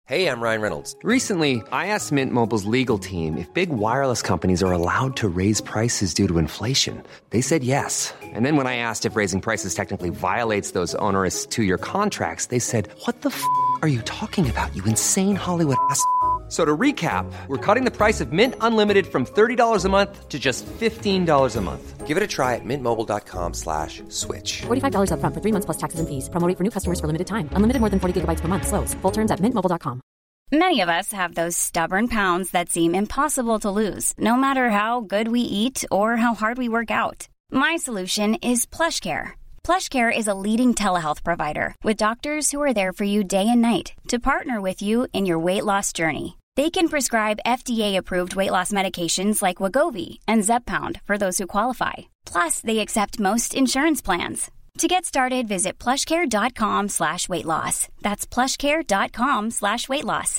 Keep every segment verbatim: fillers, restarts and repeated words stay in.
Hey, I'm Ryan Reynolds. Recently, I asked Mint Mobile's legal team if big wireless companies are allowed to raise prices due to inflation. They said yes. And then when I asked if raising prices technically violates those onerous two-year contracts, they said, what the f*** are you talking about, you insane Hollywood ass f- So to recap, we're cutting the price of Mint Unlimited from thirty dollars a month to just fifteen dollars a month. Give it a try at mintmobile.com slash switch. forty-five dollars up front for three months plus taxes and fees. Promo rate for new customers for limited time. Unlimited more than forty gigabytes per month. Slows full terms at mint mobile dot com. Many of us have those stubborn pounds that seem impossible to lose, no matter how good we eat or how hard we work out. My solution is PlushCare. PlushCare is a leading telehealth provider with doctors who are there for you day and night to partner with you in your weight loss journey. They can prescribe F D A-approved weight loss medications like Wegovy and Zepbound for those who qualify. Plus, they accept most insurance plans. To get started, visit plushcare.com slash weight loss. That's plushcare.com slash weight loss.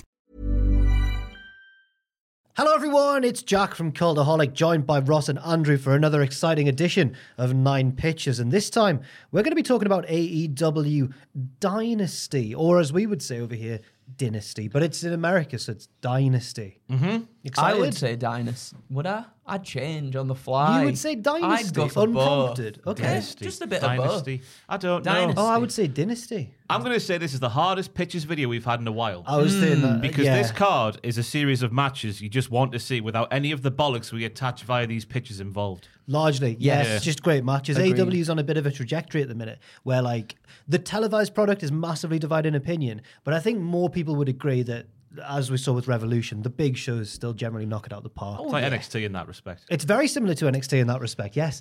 Hello everyone, it's Jack from Cultaholic, joined by Ross and Andrew for another exciting edition of Nine Pitches. And this time, we're going to be talking about A E W Dynasty, or as we would say over here, Dynasty. But it's in America, so it's Dynasty. Mm-hmm. Excited? I would say Dynasty. Would I? I'd change on the fly. You would say Dynasty, I'd go for unprompted. both. Okay. Dynasty. Just a bit Dynasty. of both. I don't Dynasty. know. Oh, I would say Dynasty. I'm going to say this is the hardest pitches video we've had in a while. I was saying that. Because yeah. this card is a series of matches you just want to see without any of the bollocks we attach via these pitches involved. Largely, yes. Yeah. Just great matches. Agreed. A E W's on a bit of a trajectory at the minute where, like, the televised product is massively divided in opinion, but I think more people would agree that, as we saw with Revolution, the big shows still generally knock it out of the park. It's like N X T in that respect. It's very similar to N X T in that respect, yes.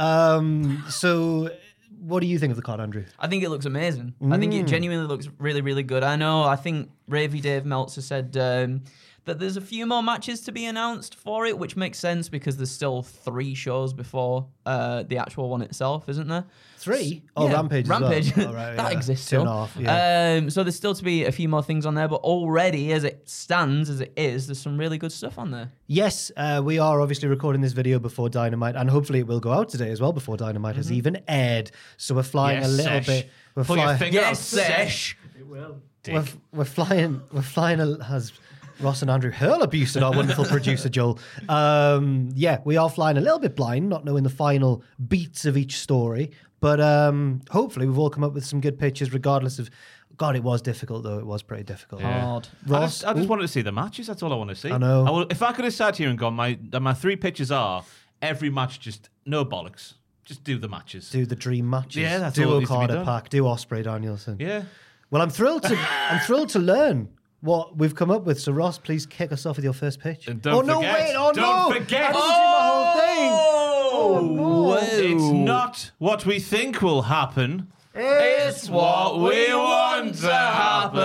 Um, so, what do you think of the card, Andrew? I think it looks amazing. I think it genuinely looks really, really good. I know, I think Ravy Dave Meltzer said um, that there's a few more matches to be announced for it, which makes sense because there's still three shows before uh, the actual one itself, isn't there? Three? Oh, Yeah, Rampage as well. Rampage. Oh, right, that yeah. exists Two still. and a half, yeah. Um, so there's still to be a few more things on there, but already, as it stands, as it is, there's some really good stuff on there. Yes, uh, we are obviously recording this video before Dynamite, and hopefully it will go out today as well before Dynamite has even aired. So we're flying Yes, a little Sesh. bit. We're Pull your flying. finger Yes, out, Sesh. We're, we're flying. We're flying. A, has Ross and Andrew hurl abuse at our wonderful producer Joel? Um, yeah, we are flying a little bit blind, not knowing the final beats of each story. But um, hopefully we've all come up with some good pitches, regardless of. God, it was difficult though. It was pretty difficult. Yeah. Hard. I Ross, just, I just ooh. wanted to see the matches. That's all I want to see. I know. will, if I could have sat here and gone, my my three pitches are every match just no bollocks. Just do the matches. do the dream matches. Yeah, that's do all that needs to be Okada done. Pac. Do Ospreay Danielson. Yeah. Well, I'm thrilled to. I'm thrilled to learn what we've come up with. So, Ross, please kick us off with your first pitch. And don't oh no! forget- Wait! Oh don't no! forget- I didn't do my whole thing. Oh, no. It's not what we think will happen. It's what we want to happen.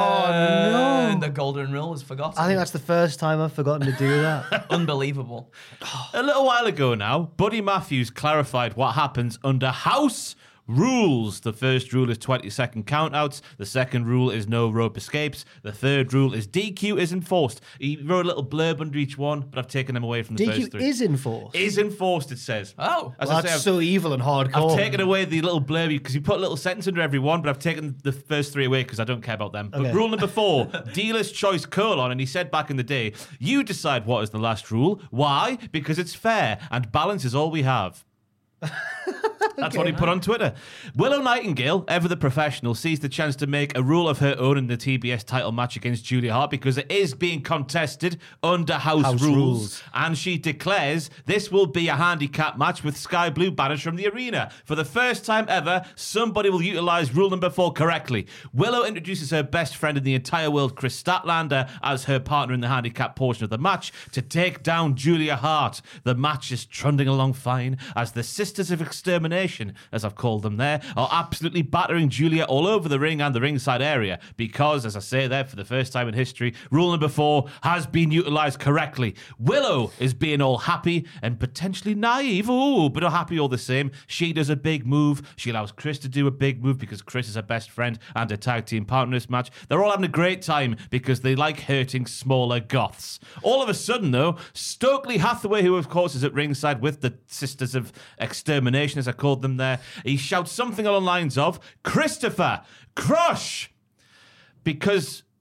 Oh, no. The golden rule was forgotten. I think that's the first time I've forgotten to do that. unbelievable. A little while ago now, Buddy Matthews clarified what happens under house rules. The first rule is twenty second countouts. The second rule is no rope escapes. The third rule is D Q is enforced. He wrote a little blurb under each one, but I've taken them away from the D Q first three. is enforced. Is enforced, it says. Oh. As Well, I say, that's I've, so evil and hardcore. I've taken away the little blurb because you put a little sentence under every one, but I've taken the first three away because I don't care about them. Okay. But rule number four, dealer's choice colon, and he said back in the day, you decide what is the last rule. Why? Because it's fair and balance is all we have. That's what he put on Twitter. Willow Nightingale, ever the professional, sees the chance to make a rule of her own in the T B S title match against Julia Hart because it is being contested under house, House rules. rules. And she declares this will be a handicap match with Sky Blue banners from the arena. For the first time ever, somebody will utilise rule number four correctly. Willow introduces her best friend in the entire world, Chris Statlander, as her partner in the handicap portion of the match to take down Julia Hart. The match is trundling along fine as the Sisters of Extermination, as I've called them there, are absolutely battering Julia all over the ring and the ringside area because, as I say there, for the first time in history, rule number four has been utilised correctly. Willow is being all happy and potentially naive, ooh, but happy all the same. She does a big move. She allows Chris to do a big move because Chris is her best friend and a tag team partner in this match. They're all having a great time because they like hurting smaller goths. All of a sudden, though, Stokely Hathaway, who of course is at ringside with the Sisters of Extermination, as I called them there, he shouts something along the lines of, Christopher, crush! Because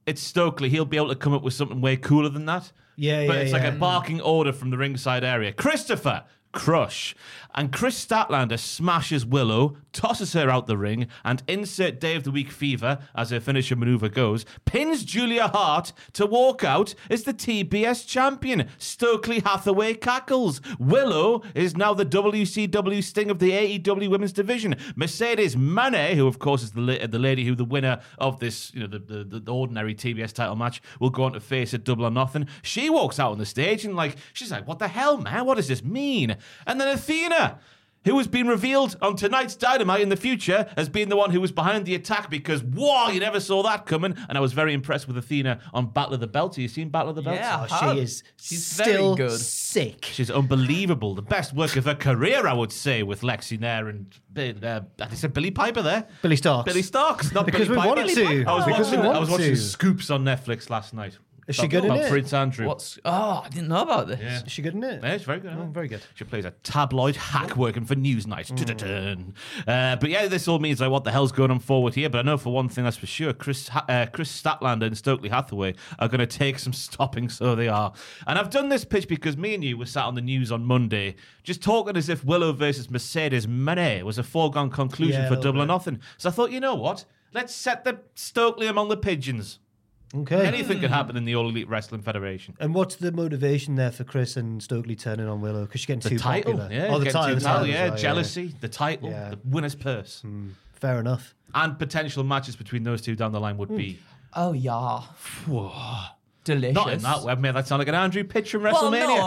it's Stokely. He'll be able to come up with something way cooler than that. Yeah, But yeah, it's yeah. like a barking order from the ringside area. Christopher, crush. And Chris Statlander smashes Willow, tosses her out the ring, and insert Day of the Week fever, as her finisher maneuver goes, pins Julia Hart to walk out as the T B S champion. Stokely Hathaway cackles. Willow is now the W C W Sting of the A E W Women's Division. Mercedes Moné, who of course is the la- the lady who the winner of this, you know, the, the, the ordinary T B S title match will go on to face at Double or Nothing. She walks out on the stage and like, she's like, what the hell, man? What does this mean? And then Athena, who has been revealed on tonight's Dynamite in the future as being the one who was behind the attack because, whoa, you never saw that coming. And I was very impressed with Athena on Battle of the Belts. Have you seen Battle of the Belts? Yeah. Oh, How- she is She's still very good. sick. She's unbelievable. The best work of her career, I would say, with Lexi Nair and uh, I said Billy Piper there. Billy Starks. Billy Starks, not Because Billy we Piper. wanted to. I was Because watching. we I want was watching to. Scoops on Netflix last night. Is she About- good in about it? Prince Andrew. What's? Oh, I didn't know about this. Yeah. Is she good in it? Yeah, she's very good. Oh, very good. She plays a tabloid hack working for Newsnight. Dun-dun-dun. Uh, but yeah, this all means like what the hell's going on forward here. But I know for one thing that's for sure, Chris ha- uh, Chris Statlander and Stokely Hathaway are going to take some stopping. So they are. And I've done this pitch because me and you were sat on the news on Monday, just talking as if Willow versus Mercedes Moné was a foregone conclusion Yeah, a for little Double or bit. Nothing. So I thought, you know what? Let's set the Stokely among the pigeons. Okay. Anything could happen in the All Elite Wrestling Federation. And what's the motivation there for Chris and Stokely turning on Willow? Because she's getting The too title, popular. yeah. Oh, the getting title, to the title, title, yeah. right, Jealousy, the title, Yeah. the winner's purse. Fair enough. And potential matches between those two down the line would be. Oh yeah. Delicious. Not in that way. I've made that sound like an Andrew pitch from Well, WrestleMania. no,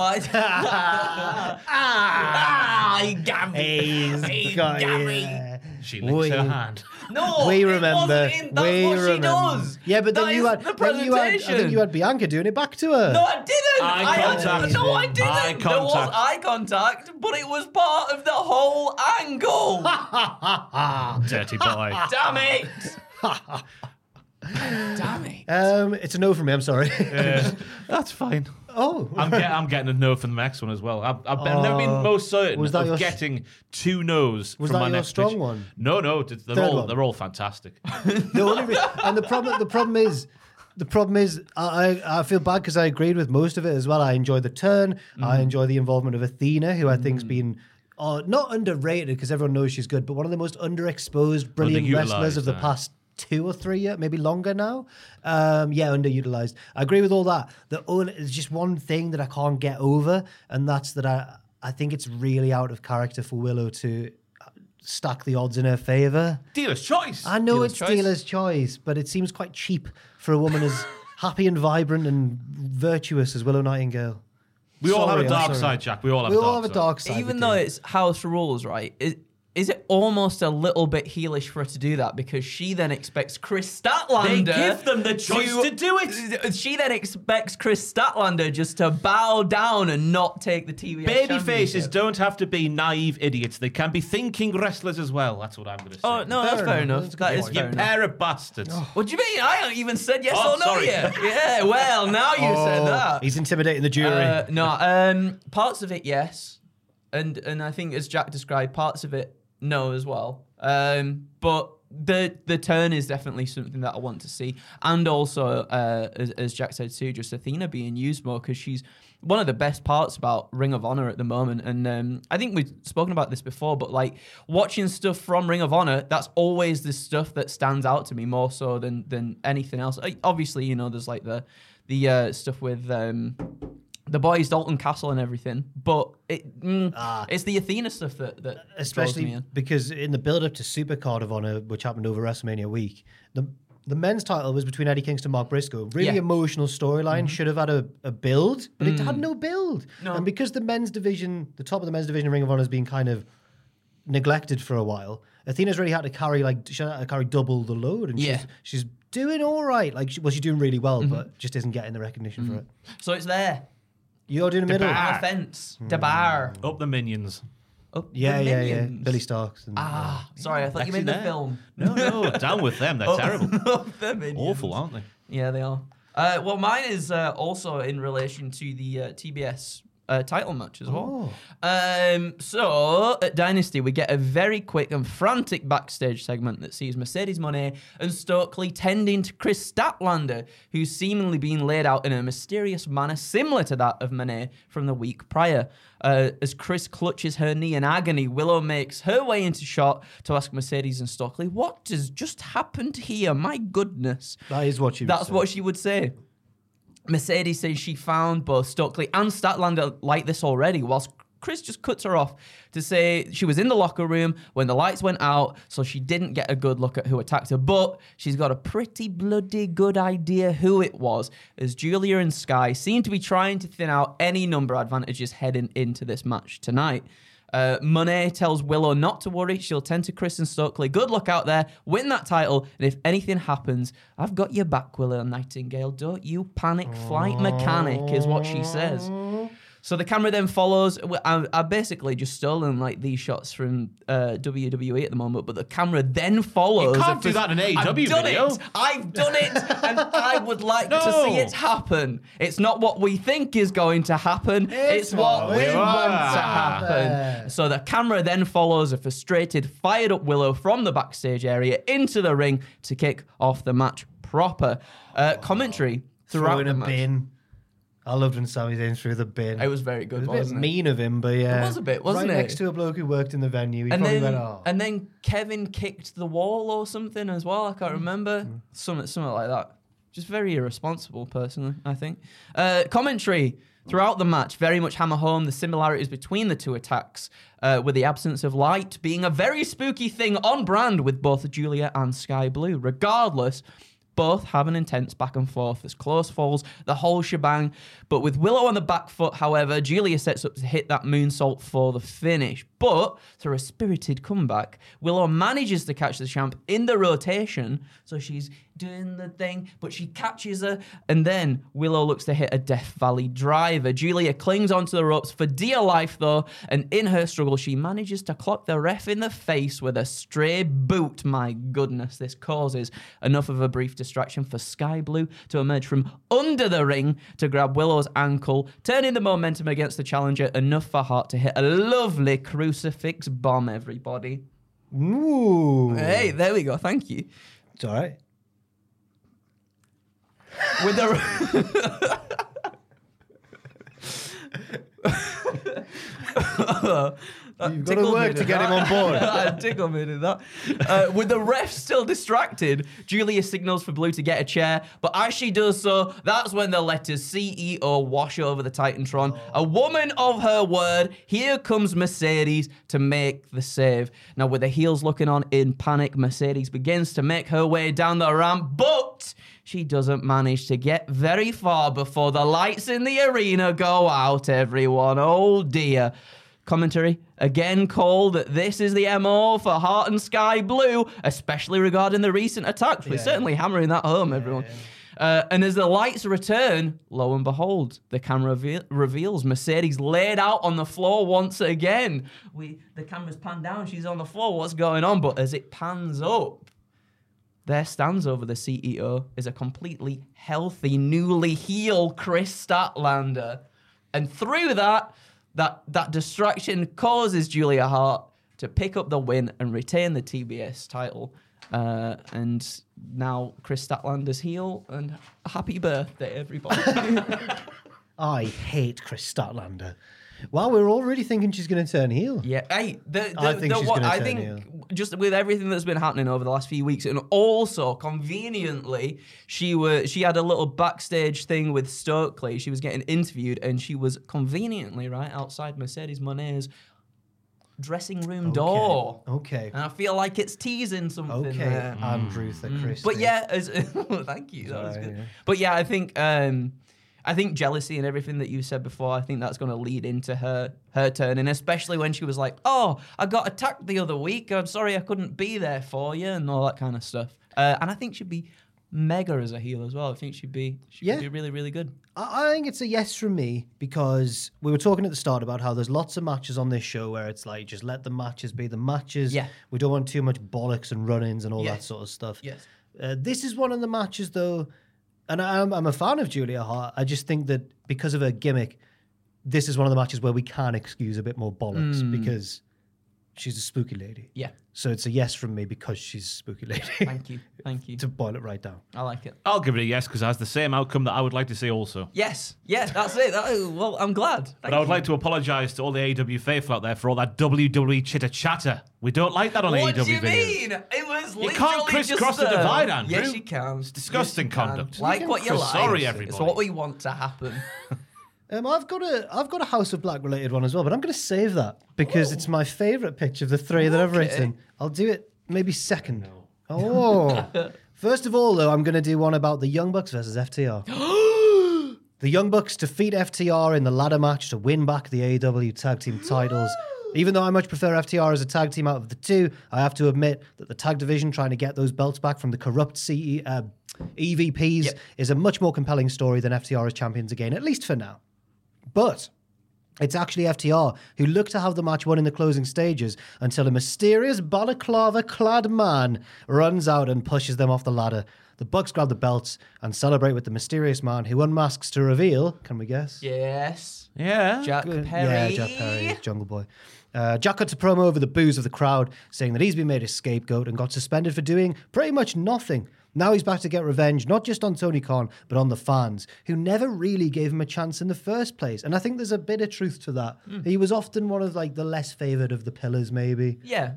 I... ah, he got me. He's He got got you. me. She licks We- her hand. No, we it remember. wasn't in- That's we what remember. she does. Yeah, but then That you is had, the then you had. I presentation. think you had Bianca doing it back to her. No, I didn't. Eye I had- contact. no, I didn't. Eye There was contact. eye contact, but it was part of the whole angle. Dirty boy. Damn it. Damn it. Um, it's a no from me. I'm sorry. That's fine. oh, I'm, get, I'm getting a no for the next one as well. I've, I've, been, I've never been most certain Was that of your- getting two no's Was from that my your next strong pitch. one? No, no. it's- They're Third all one. they're all fantastic. the only re- and the problem the problem is the problem is I I I feel bad because I agreed with most of it as well. I enjoy the turn. I enjoy the involvement of Athena, who I think's been uh, not underrated because everyone knows she's good, but one of the most underexposed, brilliant wrestlers of the Underutilised, uh. past two or three years, maybe longer now. Um, yeah, underutilized. I agree with all that. The only there's just one thing that I can't get over, and that's that I I think it's really out of character for Willow to stack the odds in her favor. Dealer's choice. I know Dealer's it's choice. dealer's choice, but it seems quite cheap for a woman as happy and vibrant and virtuous as Willow Nightingale. we all have Sorry, a I'm dark sorry. side, Jack. We all have We a all dark have a side. dark side. Even we though do. it's house rules, right? Is, is it almost a little bit heelish for her to do that because she then expects Chris Statlander They give them the choice to do it. She then expects Chris Statlander just to bow down and not take the T V S Baby faces championship. don't have to be naive idiots. They can be thinking wrestlers as well. That's what I'm going to say. Oh no, that's Fair fair enough. enough. That's a That good is point. You fair enough. pair of bastards. What do you mean? I haven't even said yes Oh, or no sorry. yet. Yeah, well, now you said Oh, that. he's intimidating the jury. Uh, no, um, parts of it, yes, and and I think as Jack described, parts of it, no as well. Um, but the the turn is definitely something that I want to see, and also uh, as, as Jack said too, just Athena being used more because she's one of the best parts about Ring of Honor at the moment. And um, I think we've spoken about this before, but like watching stuff from Ring of Honor, that's always the stuff that stands out to me more so than than anything else. Like, obviously, you know, there's like the the uh, stuff with. Um, the boys, Dalton Castle and everything, but it mm, it's the Athena stuff that, that draws me Especially in. because in the build-up to Supercard of Honor, which happened over WrestleMania week, the the men's title was between Eddie Kingston and Mark Briscoe. Really Yeah. emotional storyline. Should have had a, a build, but it Mm. had no build. No. And because the men's division, the top of the men's division of Ring of Honor has been kind of neglected for a while, Athena's really had to carry like she had to carry double the load, and Yeah. she's she's doing all right. Like, she, well, she's doing really well, but just isn't getting the recognition for it. So it's there. You're doing the middle. bar. On the fence. The bar. Up the minions. Up Yeah, the yeah, yeah. minions. Billy Starks. And, Ah, sorry, I thought you meant the Actually, film. No, no, down with them. They're Up- terrible. Up the minions. Awful, aren't they? Yeah, they are. Uh, well, mine is uh, also in relation to the uh, T B S uh, title match as well. Oh. Um, so at Dynasty, we get a very quick and frantic backstage segment that sees Mercedes Moné and Stokely tending to Chris Statlander, who's seemingly being laid out in a mysterious manner similar to that of Moné from the week prior. Uh, as Chris clutches her knee in agony, Willow makes her way into shot to ask Mercedes and Stokely, what has just happened here? My goodness. That is what she would That's say. what she would say. Mercedes says she found both Stokely and Statlander like this already, whilst Chris just cuts her off to say she was in the locker room when the lights went out, so she didn't get a good look at who attacked her, but she's got a pretty bloody good idea who it was, as Julia and Sky seem to be trying to thin out any number advantages heading into this match tonight. Uh, Moné tells Willow not to worry, she'll tend to Chris and Stokely. Good luck out there, win that title, and if anything happens, I've got your back, Willow Nightingale. Don't you panic, flight mechanic, is what she says. So the camera then follows. I, I basically just stolen like these shots from uh, W W E at the moment, but the camera then follows. You can't do that in an A E W I've done video. It. I've done it, and I would like No. to see it happen. It's not what we think is going to happen. It's, It's what what we we want want to happen. So the camera then follows a frustrated, fired up Willow from the backstage area into the ring to kick off the match proper. Uh, commentary throughout Throw in the a match. bin. I loved when Sami Zayn threw the bin. It was very good, It was a bit wasn't it? mean of him, but yeah. It was a bit, wasn't right it? next to a bloke who worked in the venue. He And probably then, went, oh. and then Kevin kicked the wall or something as well. I can't remember. Something, something like that. Just very irresponsible, personally, I think. Uh, commentary throughout the match very much hammer home the similarities between the two attacks, uh, with the absence of light being a very spooky thing on brand with both Julia and Sky Blue. Regardless, both have an intense back and forth. There's close falls, the whole shebang. But with Willow on the back foot, however, Julia sets up to hit that moonsault for the finish. But through a spirited comeback, Willow manages to catch the champ in the rotation. So she's doing the thing, but she catches her. And then Willow looks to hit a Death Valley driver. Julia clings onto the ropes for dear life, though. And in her struggle, she manages to clock the ref in the face with a stray boot. My goodness, this causes enough of a brief distraction for Sky Blue to emerge from under the ring to grab Willow's ankle, turning the momentum against the challenger enough for Hart to hit a lovely crucifix bomb, everybody. Ooh. Hey, there we go. Thank you. It's all right. With the... You've got to work to get him on board. That tickled me, did that. Uh, with the ref still distracted, Julia signals for Blue to get a chair, but as she does so, that's when the letters C E O wash over the Titantron. A woman of her word, here comes Mercedes to make the save. Now, with the heels looking on in panic, Mercedes begins to make her way down the ramp, but she doesn't manage to get very far before the lights in the arena go out, everyone. Oh, dear. Commentary again called that this is the M O for Hart and Sky Blue, especially regarding the recent attacks. We're Yeah. certainly hammering that home, everyone. Uh, and as the lights return, lo and behold, the camera reve- reveals Mercedes laid out on the floor once again. We the camera's panned down, she's on the floor. What's going on? But as it pans up, there stands over the C E O is a completely healthy, newly healed Chris Statlander. And through that, that, that distraction causes Julia Hart to pick up the win and retain the T B S title. Uh, and now Chris Statlander's heel, and happy birthday, everybody. I hate Chris Statlander. Wow, we're already thinking she's going to turn heel. Yeah, hey, the, the, I think the, she's what, gonna I turn think heel. just with everything that's been happening over the last few weeks, and also conveniently, she were she had a little backstage thing with Stokely. She was getting interviewed, and she was conveniently right outside Mercedes Moné's dressing room Okay. door. Okay. And I feel like it's teasing something Okay, there. Andrew the Christie. But yeah, as, thank you. That was Sorry, good. yeah. But yeah, I think um, I think jealousy and everything that you said before, I think that's going to lead into her her turn, and especially when she was like, "Oh, I got attacked the other week. I'm sorry I couldn't be there for you," and all that kind of stuff. Uh, and I think she'd be mega as a heel as well. I think she'd be she'd Yeah. be really really good. I I think it's a yes from me because we were talking at the start about how there's lots of matches on this show where it's like, just let the matches be the matches. Yeah. We don't want too much bollocks and run-ins and all Yeah. that sort of stuff. Yes. Uh, this is one of the matches, though, and I'm, I'm a fan of Julia Hart. I just think that because of her gimmick, this is one of the matches where we can excuse a bit more bollocks because she's a spooky lady. Yeah. So it's a yes from me because she's a spooky lady. Thank you. Thank you. To boil it right down. I like it. I'll give it a yes because it has the same outcome that I would like to see also. Yes. Yes, that's it. That, well, I'm glad. Thank But I would you. like to apologise to all the A E W faithful out there for all that W W E chitter chatter. We don't like that on What A E W do you videos. mean? It was You literally can't crisscross just the a- divide, Andrew. Yes, you can. It's disgusting conduct. Like You what you can- like. Sorry, It's everybody. what we want to happen. Um, I've got a I've got a House of Black related one as well, but I'm going to save that because it's my favourite pitch of the three that I've Okay. written. I'll do it maybe second. Oh, first of all, though, I'm going to do one about the Young Bucks versus F T R. The Young Bucks defeat F T R in the ladder match to win back the A E W Tag Team titles. Even though I much prefer F T R as a tag team out of the two, I have to admit that the tag division trying to get those belts back from the corrupt C E, uh, E V Ps Yep. is a much more compelling story than F T R as champions again, at least for now. But it's actually F T R who look to have the match won in the closing stages until a mysterious balaclava-clad man runs out and pushes them off the ladder. The Bucks grab the belts and celebrate with the mysterious man who unmasks to reveal, can we guess? Yes. Yeah. Jack Good. Perry. Yeah, Jack Perry, Jungle Boy. Uh, Jack cuts a promo over the boos of the crowd, saying that he's been made a scapegoat and got suspended for doing pretty much nothing. Now he's back to get revenge, not just on Tony Khan, but on the fans, who never really gave him a chance in the first place. And I think there's a bit of truth to that. Mm. He was often one of like the less favoured of the pillars, maybe. Yeah.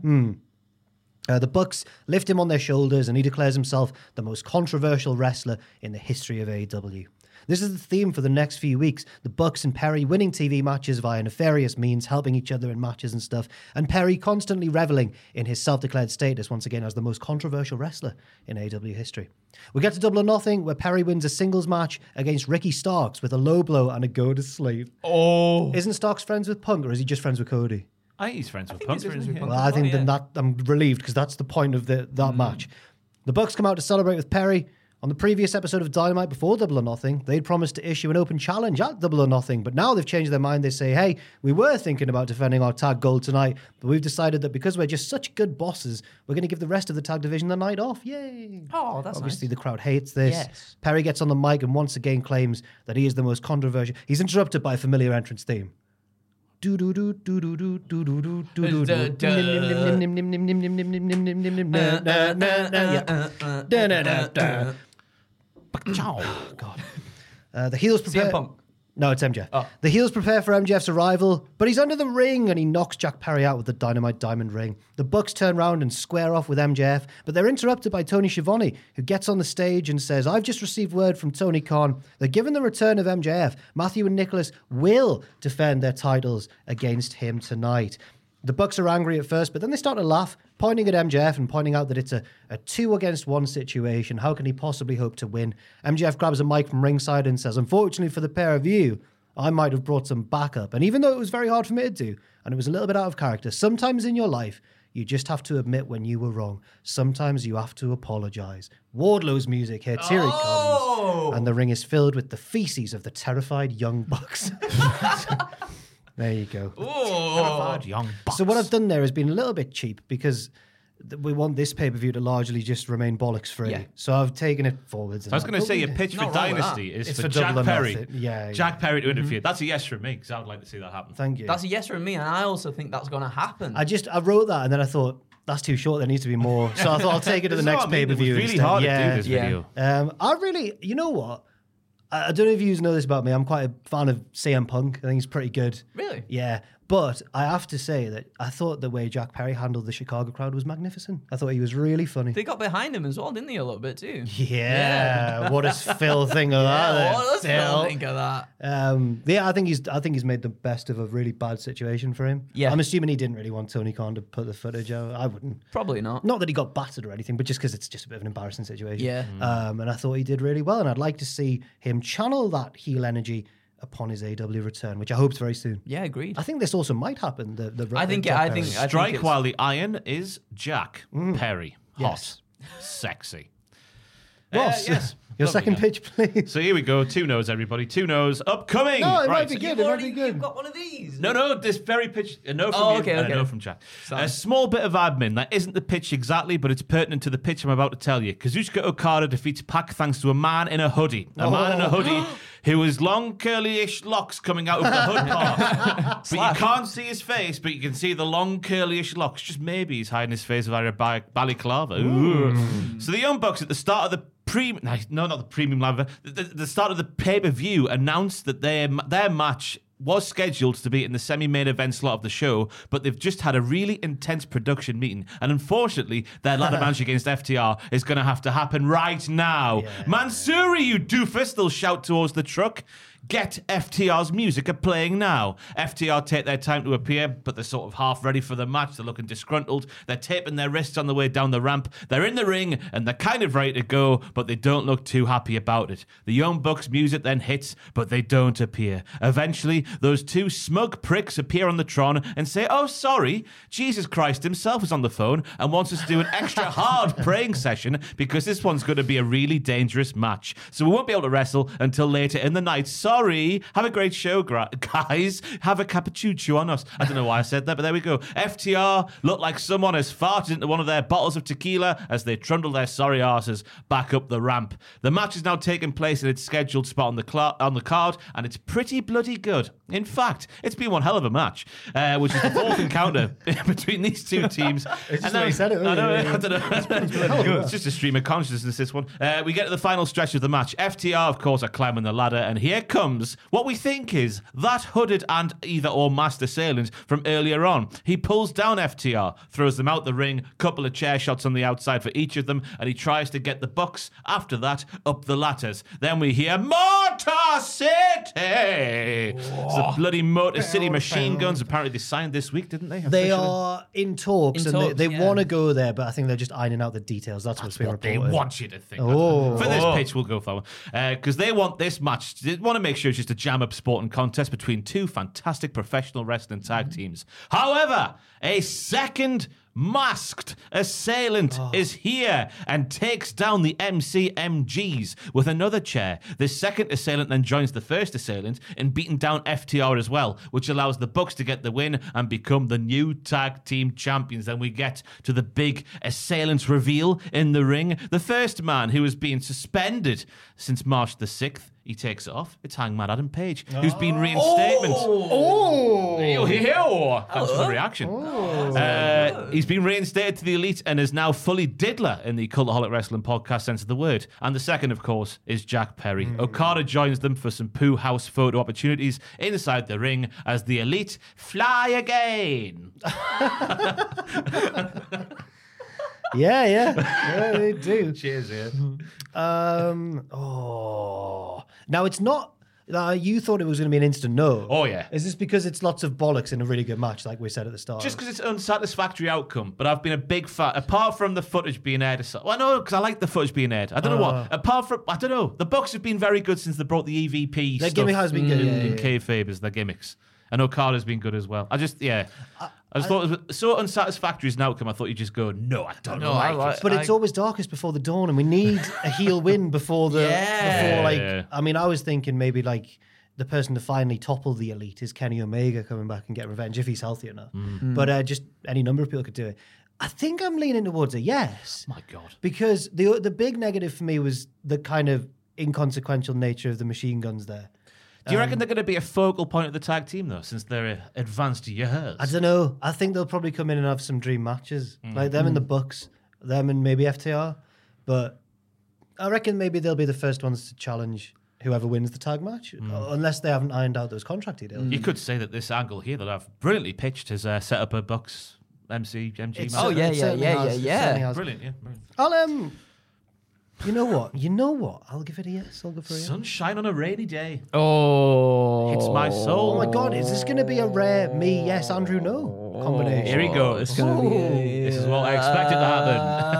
Uh, the Bucks lift him on their shoulders and he declares himself the most controversial wrestler in the history of A E W. This is the theme for the next few weeks. The Bucks and Perry winning T V matches via nefarious means, helping each other in matches and stuff, and Perry constantly reveling in his self-declared status once again as the most controversial wrestler in A E W history. We get to Double or Nothing, where Perry wins a singles match against Ricky Starks with a low blow and a go to sleep. Oh. Isn't Starks friends with Punk, or is he just friends with Cody? I think he's friends with think Punk. he's friends isn't with he? Punk. Well, I think Oh, then yeah. that I'm relieved because that's the point of the that match. The Bucks come out to celebrate with Perry. On the previous episode of Dynamite before Double or Nothing, they'd promised to issue an open challenge at Double or Nothing, but now they've changed their mind. They say, hey, we were thinking about defending our tag gold tonight, but we've decided that because we're just such good bosses, we're going to give the rest of the tag division the night off. Yay! Oh, that's Obviously, nice. the crowd hates this. Yes. Perry gets on the mic and once again claims that he is the most controversial. He's interrupted by a familiar entrance theme. Do do do do do do do do do do do Da, da. nim nim nim nim nim nim nim nim nim nim nim nim na na na na yeah. Da, da, da, da. Oh, God. Uh, the heels prepare. C M Punk. No, it's M J F. Oh. The heels prepare for M J F's arrival, but he's under the ring and he knocks Jack Perry out with the Dynamite Diamond Ring. The Bucks turn round and square off with M J F, but they're interrupted by Tony Schiavone, who gets on the stage and says, I've just received word from Tony Khan that given the return of M J F, Matthew and Nicholas will defend their titles against him tonight. The Bucks are angry at first, but then they start to laugh, pointing at M J F and pointing out that it's a, a two against one situation. How can he possibly hope to win? M J F grabs a mic from ringside and says, unfortunately for the pair of you, I might have brought some backup. And even though it was very hard for me to do, and it was a little bit out of character, sometimes in your life, you just have to admit when you were wrong. Sometimes you have to apologize. Wardlow's music hits. Here he Oh! comes. And the ring is filled with the feces of the terrified young bucks. There you go. Oh. Young Bucks. So what I've done there has been a little bit cheap because th- we want this pay-per-view to largely just remain bollocks free. Yeah. So I've taken it forwards. I was going to say your pitch for Not wrong with Dynasty that. is It's for, for Jack Double or Perry. Nothing. Yeah, yeah. Jack Perry to interfere. That's a yes from me because I would like to see that happen. Thank you. That's a yes from me, and I also think that's going to happen. I just I wrote that and then I thought that's too short. There needs to be more. So I thought I'll take it to the This is next what I mean. pay-per-view. It was really instead. hard yeah. to do this Yeah. video. Um, I really, you know what? I, I don't know if you know this about me. I'm quite a fan of C M Punk. I think he's pretty good. Really? Yeah. But I have to say that I thought the way Jack Perry handled the Chicago crowd was magnificent. I thought he was really funny. They got behind him as well, didn't they, a little bit too? Yeah, what does Phil think of that? then, what does Phil Phil? think of that? Um, yeah, I think he's. I think he's made the best of a really bad situation for him. Yeah. I'm assuming he didn't really want Tony Khan to put the footage out. I wouldn't. Probably not. Not that he got battered or anything, but just because it's just a bit of an embarrassing situation. Yeah. Um, and I thought he did really well, and I'd like to see him channel that heel energy upon his A E W return, which I hope is very soon. Yeah, agreed. I think this also might happen. The, the I think the it- I Jack think- Perry. I think Strike it's- while the iron is Jack Perry. Hot. Yes. Sexy. Ross, Uh, yes. your Lovely second guy. pitch, please. So here we go. Two no's, everybody. Two no's upcoming. No, it might right. be so- good. You've It might already be good. you've got one of these. No, no, this very pitch. A no from Oh, you okay, and okay. a no from Jack. Sorry. A small bit of admin. That isn't the pitch exactly, but it's pertinent to the pitch I'm about to tell you. Kazuchika Okada defeats Pac thanks to a man in a hoodie. A man in a Oh. hoodie who has long curly-ish locks coming out of the hood part. But you can't see his face, but you can see the long curly-ish locks. Just maybe he's hiding his face via a ba- balaclava. Ooh. So the Young Bucks at the start of the pre no, not the premium live, the, the start of the pay-per-view announced that their their match was scheduled to be in the semi-main event slot of the show, but they've just had a really intense production meeting, and unfortunately, their ladder match against F T R is going to have to happen right now. Yeah. Mansouri, you doofus, they'll shout towards the truck. Get F T R's music are playing now. F T R take their time to appear, but they're sort of half ready for the match. They're looking disgruntled. They're taping their wrists on the way down the ramp. They're in the ring, and they're kind of ready to go, but they don't look too happy about it. The Young Bucks music then hits, but they don't appear. Eventually, those two smug pricks appear on the Tron and say, oh, sorry, Jesus Christ himself is on the phone and wants us to do an extra hard praying session because this one's going to be a really dangerous match. So we won't be able to wrestle until later in the night. Sorry. Sorry, have a great show, gra- guys. Have a cappuccino on us. I don't know why I said that, but there we go. F T R look like someone has farted into one of their bottles of tequila as they trundle their sorry arses back up the ramp. The match is now taking place in its scheduled spot on the cl- on the card, and it's pretty bloody good. In fact, it's been one hell of a match, uh, which is the fourth encounter between these two teams. It's just the way you said it. I, know, yeah, yeah. I don't know. It's just a stream of consciousness, this one. Uh, we get to the final stretch of the match. F T R, of course, are climbing the ladder, and here comes what we think is that hooded and either or masked assailant from earlier on. He pulls down F T R, throws them out the ring, couple of chair shots on the outside for each of them, and he tries to get the Bucks, after that, up the ladders. Then we hear Motor City! It's the bloody Motor City Machine Guns. Apparently they signed this week, didn't they? They Officially? are in talks, In and talks, they, they yeah. want to go there, but I think they're just ironing out the details. That's, what's been What they reported. want you to think. Oh. For this pitch, we'll go for that one. Because they want this match, they want to make sure it's just a jam-up sporting contest between two fantastic professional wrestling tag teams. However, a second masked assailant Oh. is here and takes down the M C M Gs with another chair. The second assailant then joins the first assailant in beating down F T R as well, which allows the Bucks to get the win and become the new tag team champions. Then we get to the big assailant reveal in the ring. The first man who has been suspended since March the sixth, he takes it off. It's Hangman Adam Page, who's been reinstatement. Oh! Ew, ew. Thanks for the reaction. Uh, he's been reinstated to the Elite and is now fully diddler in the Cultaholic Wrestling podcast sense of the word. And the second, of course, is Jack Perry. Mm. Okada joins them for some Pooh House photo opportunities inside the ring as the Elite fly again. Yeah, yeah. Yeah, they do. Cheers, yeah. Um, oh. Now, it's not... Uh, you thought it was going to be an instant no. Oh, yeah. Is this because it's lots of bollocks in a really good match, like we said at the start? Just because it's an unsatisfactory outcome, but I've been a big fan. Apart from the footage being aired, well, I know because I like the footage being aired. I don't know Uh. what. Apart from, I don't know. The Bucks have been very good since they brought the E V P Their stuff gimmick has been good, in, yeah, in yeah, kayfabe as their gimmicks, and Okada's been good as well. I just, yeah, I, I just thought it was so unsatisfactory as an outcome. I thought you'd just go, no, I don't No, like I it. like- But it's I- always darkest before the dawn, and we need a heel win before the... Yeah. Before, like, Yeah. I mean, I was thinking maybe, like, the person to finally topple the Elite is Kenny Omega coming back and get revenge if he's healthy enough. Mm. But uh, just any number of people could do it. I think I'm leaning towards a yes. My God. Because the the big negative for me was the kind of inconsequential nature of the machine guns there. Do you reckon they're going to be a focal point of the tag team, though, since they're uh, advanced years? I don't know. I think they'll probably come in and have some dream matches. Mm. Like them and the Bucks, them and maybe F T R. But I reckon maybe they'll be the first ones to challenge whoever wins the tag match, Mm. unless they haven't ironed out those contract deals. You could say that this angle here that I've brilliantly pitched has uh, set up a Bucks M C M G It's match. Oh, cer- yeah, it yeah, certainly yeah, has. It yeah, certainly yeah. has. Brilliant, yeah. Brilliant. I'll um, you know what? You know what? I'll give it a yes. I'll go for a yes. Sunshine on a rainy day. Oh. Hits my soul. Oh my god, is this going to be a rare me yes Andrew no combination? Here he goes. It's gonna be- This is what I expected to happen.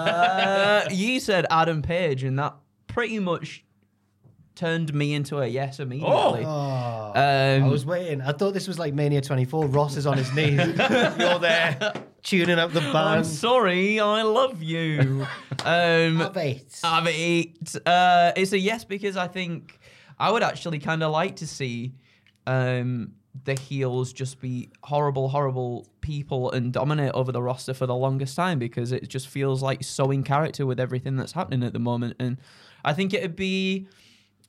Uh, you said Adam Page, and that pretty much turned me into a yes immediately. Oh, Um, I was waiting. I thought this was like Mania twenty-four. Ross is on his knees. You're there tuning up the I'm band. sorry, I love you. um, Have it. Have it. Uh, it's a yes because I think I would actually kind of like to see um, the heels just be horrible, horrible people and dominate over the roster for the longest time because it just feels like so in character with everything that's happening at the moment. And I think it'd be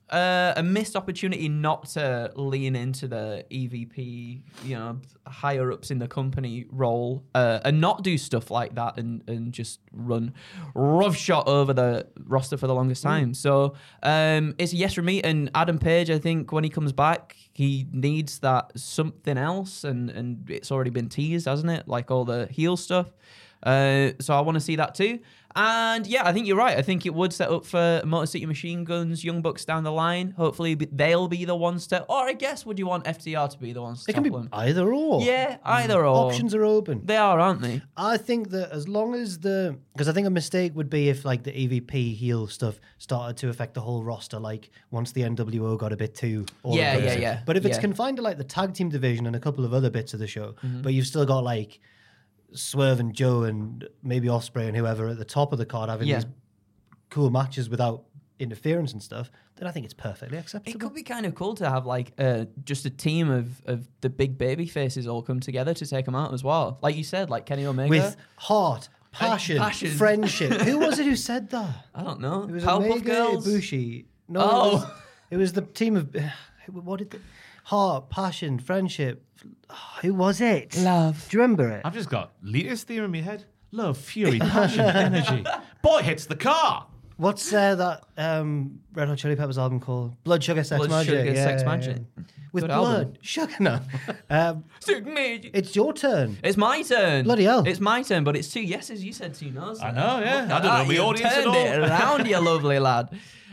uh, a missed opportunity not to lean into the E V P, you know, higher ups in the company role uh, and not do stuff like that and, and just run roughshod over the roster for the longest time. Mm. So um, it's a yes from me. And Adam Page, I think when he comes back, he needs that something else. And, and it's already been teased, hasn't it? Like all the heel stuff. Uh, so I want to see that too. And yeah, I think you're right. I think it would set up for Motor City Machine Guns, Young Bucks down the line. Hopefully they'll be the ones to, or I guess, would you want F T R to be the ones to It can be them? either or. Yeah, either or. Options are open. They are, aren't they? I think that as long as the... Because I think a mistake would be if like the E V P heel stuff started to affect the whole roster, like once the N W O got a bit too... Yeah, yeah, yeah. But if it's yeah. confined to like the tag team division and a couple of other bits of the show, Mm-hmm. but you've still got like Swerve and Joe and maybe Ospreay and whoever at the top of the card having Yeah. these cool matches without interference and stuff, then I think it's perfectly acceptable. It could be kind of cool to have like uh, just a team of, of the big baby faces all come together to take them out as well. Like you said, like Kenny Omega. With heart, passion, passion. friendship. Who was it who said that? I don't know. It was Powerpuff Omega, Girls? Ibushi. No, Oh. it, was, it was the team of... What did... The, heart, passion, friendship. Who was it? Love. Do you remember it? I've just got Lita's theme in my head. Love, fury, passion, energy. Boy hits the car. What's uh, that um, Red Hot Chili Peppers album called? Blood, Sugar, Sex, Blood, Magic. Sugar, yeah, Sex, yeah, Magic. yeah. With Good blood, album. sugar. No. um, It's it's your turn. It's my turn. Bloody hell. It's my turn, but it's two yeses. You said two no's. I know, yeah. Look I at don't know that. the You've audience at turned all. it around, you lovely lad.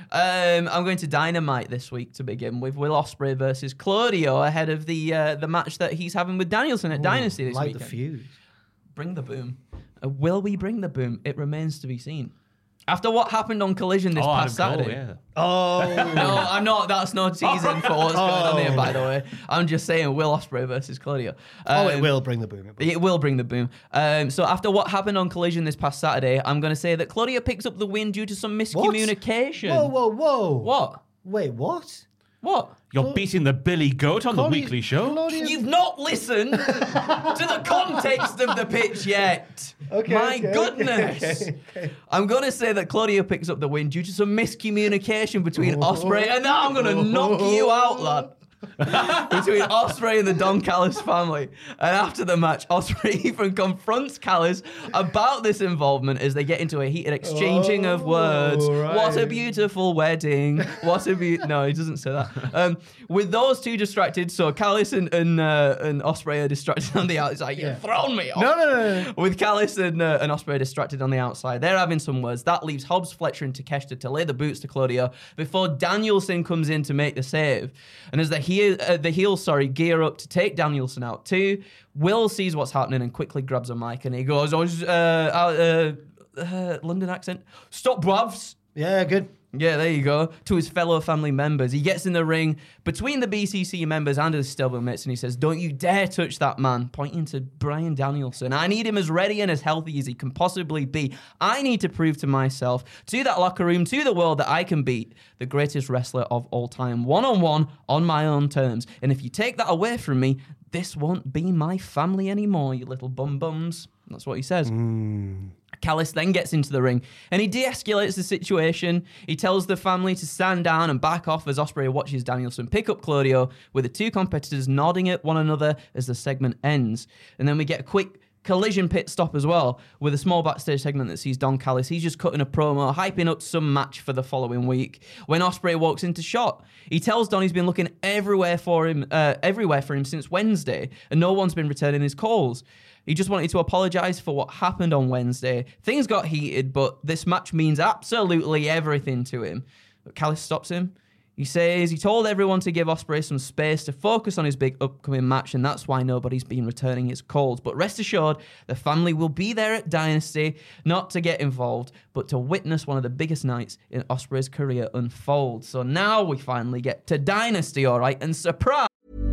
Um, I'm going to Dynamite this week to begin with. Will Ospreay versus Claudio ahead of the uh, the match that he's having with Danielson at Dynasty this Light weekend. the fuse. Bring the boom. Uh, will we bring the boom? It remains to be seen. After what happened on Collision this Oh, past Adam Cole, Saturday. yeah. Oh. No, I'm not. That's no teasing for what's going on here, by the way. I'm just saying Will Ospreay versus Claudio. oh, it Um, will bring the boom. It will. It will bring the boom. Um, so after what happened on Collision this past Saturday, I'm going to say that Claudio picks up the win due to some What? miscommunication. Whoa, whoa, whoa. What? Wait, what? What? You're beating the Billy Goat on the Claudio- weekly show. Claudio- You've not listened to the context of the pitch yet. Okay, My okay, goodness. okay, okay. I'm going to say that Claudio picks up the win due to some miscommunication between Ospreay, and now I'm going to knock you out, lad. Between Ospreay and the Don Callis family. And after the match, Ospreay even confronts Callis about this involvement as they get into a heated exchanging of words. right. What a beautiful wedding. What a be- No, he doesn't say that. Um, with those two distracted, so Callis and and, uh, and Ospreay are distracted on the outside. You've thrown me off. No, no, no, no. With Callis and, uh, and Ospreay distracted on the outside, they're having some words. That leaves Hobbs, Fletcher, and Takeshita to lay the boots to Claudio before Danielson comes in to make the save. And as the heel, uh, the heels, sorry, gear up to take Danielson out too, Will sees what's happening and quickly grabs a mic and he goes, "Oh, uh, uh, uh, London accent, stop, bruvs." Yeah, good. Yeah, there you go. To his fellow family members. He gets in the ring between the B C C members and his stablemates and he says, "Don't you dare touch that man," pointing to Bryan Danielson. "I need him as ready and as healthy as he can possibly be. I need to prove to myself, to that locker room, to the world that I can beat the greatest wrestler of all time, one-on-one, on my own terms. And if you take that away from me, this won't be my family anymore, you little bum-bums." That's what he says. Callis then gets into the ring and he de-escalates the situation. He tells the family to stand down and back off as Ospreay watches Danielson pick up Claudio, with the two competitors nodding at one another as the segment ends. And then we get a quick Collision pit stop as well, with a small backstage segment that sees Don Callis. He's just cutting a promo, hyping up some match for the following week. When Ospreay walks into shot, he tells Don he's been looking everywhere for him, uh, everywhere for him since Wednesday, and no one's been returning his calls. He just wanted to apologise for what happened on Wednesday. Things got heated, but this match means absolutely everything to him. But Callis stops him. He says he told everyone to give Ospreay some space to focus on his big upcoming match, and that's why nobody's been returning his calls. But rest assured, the family will be there at Dynasty, not to get involved, but to witness one of the biggest nights in Ospreay's career unfold. So now we finally get to Dynasty, all right, and surprise!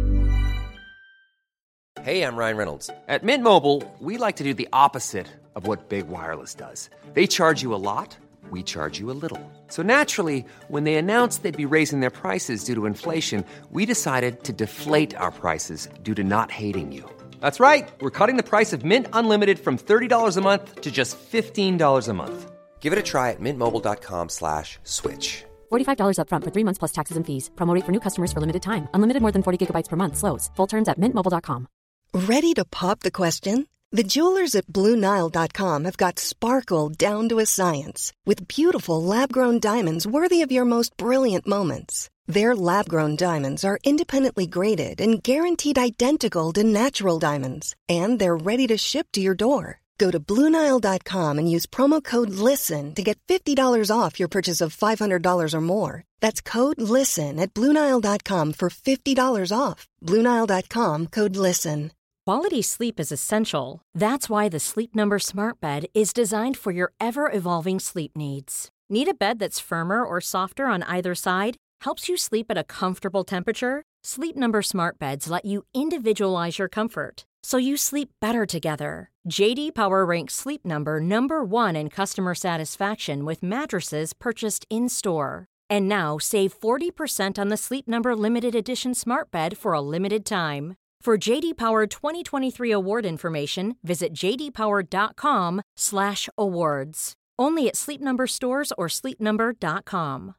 Hey, I'm Ryan Reynolds. At Mint Mobile, we like to do the opposite of what Big Wireless does. They charge you a lot, we charge you a little. So naturally, when they announced they'd be raising their prices due to inflation, we decided to deflate our prices due to not hating you. That's right. We're cutting the price of Mint Unlimited from thirty dollars a month to just fifteen dollars a month. Give it a try at mintmobile.com slash switch. forty-five dollars upfront for three months plus taxes and fees. Promo rate for new customers for limited time. Unlimited more than forty gigabytes per month slows. Full terms at mint mobile dot com. Ready to pop the question? The jewelers at Blue Nile dot com have got sparkle down to a science with beautiful lab-grown diamonds worthy of your most brilliant moments. Their lab-grown diamonds are independently graded and guaranteed identical to natural diamonds, and they're ready to ship to your door. Go to Blue Nile dot com and use promo code LISTEN to get fifty dollars off your purchase of five hundred dollars or more. That's code LISTEN at Blue Nile dot com for fifty dollars off. Blue Nile dot com, code LISTEN. Quality sleep is essential. That's why the Sleep Number Smart Bed is designed for your ever-evolving sleep needs. Need a bed that's firmer or softer on either side? Helps you sleep at a comfortable temperature? Sleep Number Smart Beds let you individualize your comfort, so you sleep better together. J D Power ranks Sleep Number number one in customer satisfaction with mattresses purchased in-store. And now save forty percent on the Sleep Number Limited Edition Smart Bed for a limited time. For J D Power twenty twenty-three award information, visit j d power dot com slash awards. Only at Sleep Number stores or sleep number dot com.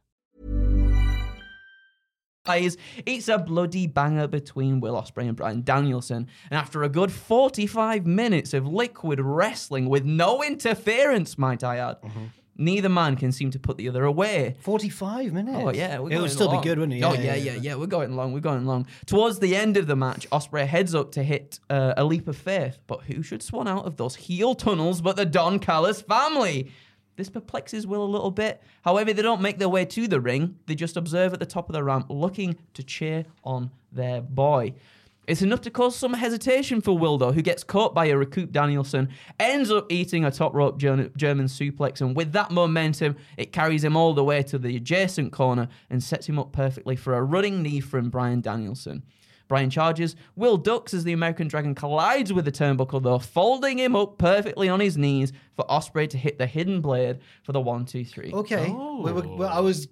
It's a bloody banger between Will Ospreay and Bryan Danielson, and after a good forty-five minutes of liquid wrestling with no interference, might I add, mm-hmm. neither man can seem to put the other away. forty-five minutes? Oh, yeah. We're it going would still long. be good, wouldn't it? Oh, yeah, yeah, yeah. We're going long. We're going long. Towards the end of the match, Ospreay heads up to hit uh, a leap of faith, but who should swan out of those heel tunnels but the Don Callis family? This perplexes Will a little bit. However, they don't make their way to the ring. They just observe at the top of the ramp, looking to cheer on their boy. It's enough to cause some hesitation for Will, though, who gets caught by a recoup Danielson, ends up eating a top rope German suplex, and with that momentum, it carries him all the way to the adjacent corner and sets him up perfectly for a running knee from Bryan Danielson. Bryan charges, Will ducks as the American Dragon collides with the turnbuckle, though, folding him up perfectly on his knees for Ospreay to hit the hidden blade for the one, two, three. Okay. Oh. We were, well, I was...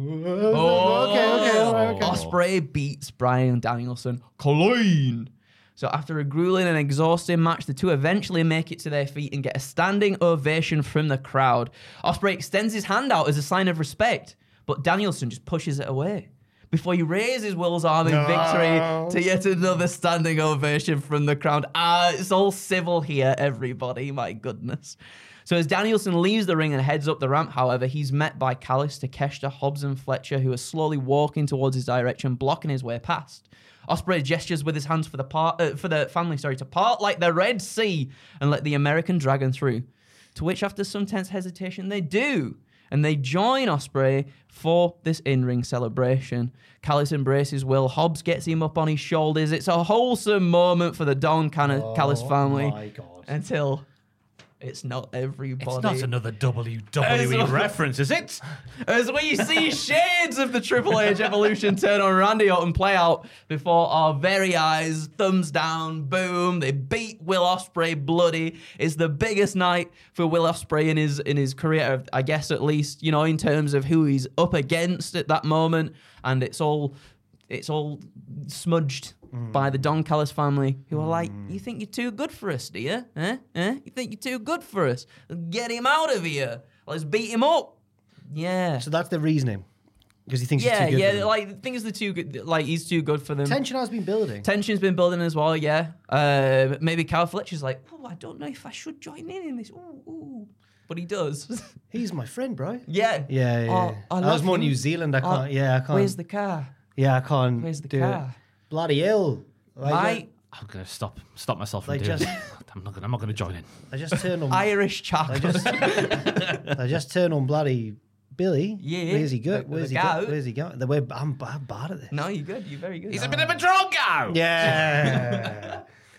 Oh. Okay, okay, all right, okay. Ospreay beats Bryan Danielson clean. So after a grueling and exhausting match, the two eventually make it to their feet and get a standing ovation from the crowd. Ospreay extends his hand out as a sign of respect, but Danielson just pushes it away before he raises Will's arm in No. victory to yet another standing ovation from the crowd. Ah, it's all civil here, everybody. My goodness. So as Danielson leaves the ring and heads up the ramp, however, he's met by Callis, Takeshita, Hobbs, and Fletcher, who are slowly walking towards his direction, blocking his way past. Ospreay gestures with his hands for the part, uh, for the family, sorry, to part like the Red Sea and let the American Dragon through. To which, after some tense hesitation, they do. And they join Ospreay for this in-ring celebration. Callis embraces Will. Hobbs gets him up on his shoulders. It's a wholesome moment for the Don Can- Oh, Callis family. my God. Until it's not everybody. It's not another W W E As- reference, is it? As we see shades of the Triple H Evolution turn on Randy Orton play out before our very eyes, thumbs down, boom, they beat Will Ospreay bloody. It's the biggest night for Will Ospreay in his in his career, I guess, at least, you know, in terms of who he's up against at that moment. And it's all it's all smudged mm. by the Don Callis family, who are like, you think you're too good for us, do you? Eh? Eh? You think you're too good for us? Get him out of here. Let's beat him up. Yeah. So that's the reasoning. Because he thinks yeah, he's too good yeah, for them. like things the too good, like he's too good for them. Tension has been building. Tension's been building as well, yeah. Uh, maybe Kyle Fletcher's like, oh, I don't know if I should join in in this. Ooh, ooh. But he does. He's my friend, bro. Yeah. Yeah, yeah. Oh, I that was love more him. New Zealand. I can't. Oh, yeah, I can't. Where's the car? Yeah, I can't. Where's the do car? It. Bloody hell! Like, Mate. I'm gonna stop stop myself from Like doing just- it. I'm not gonna I'm not gonna join in. I just turn on. Irish I chocolate. just. I just turn on bloody Billy. Yeah. Where's he go? The- Where's the he goat. go? Where's he going? The way I'm, I'm bad at this. No, you're good. You're very good. He's a bit of a drongo. Yeah.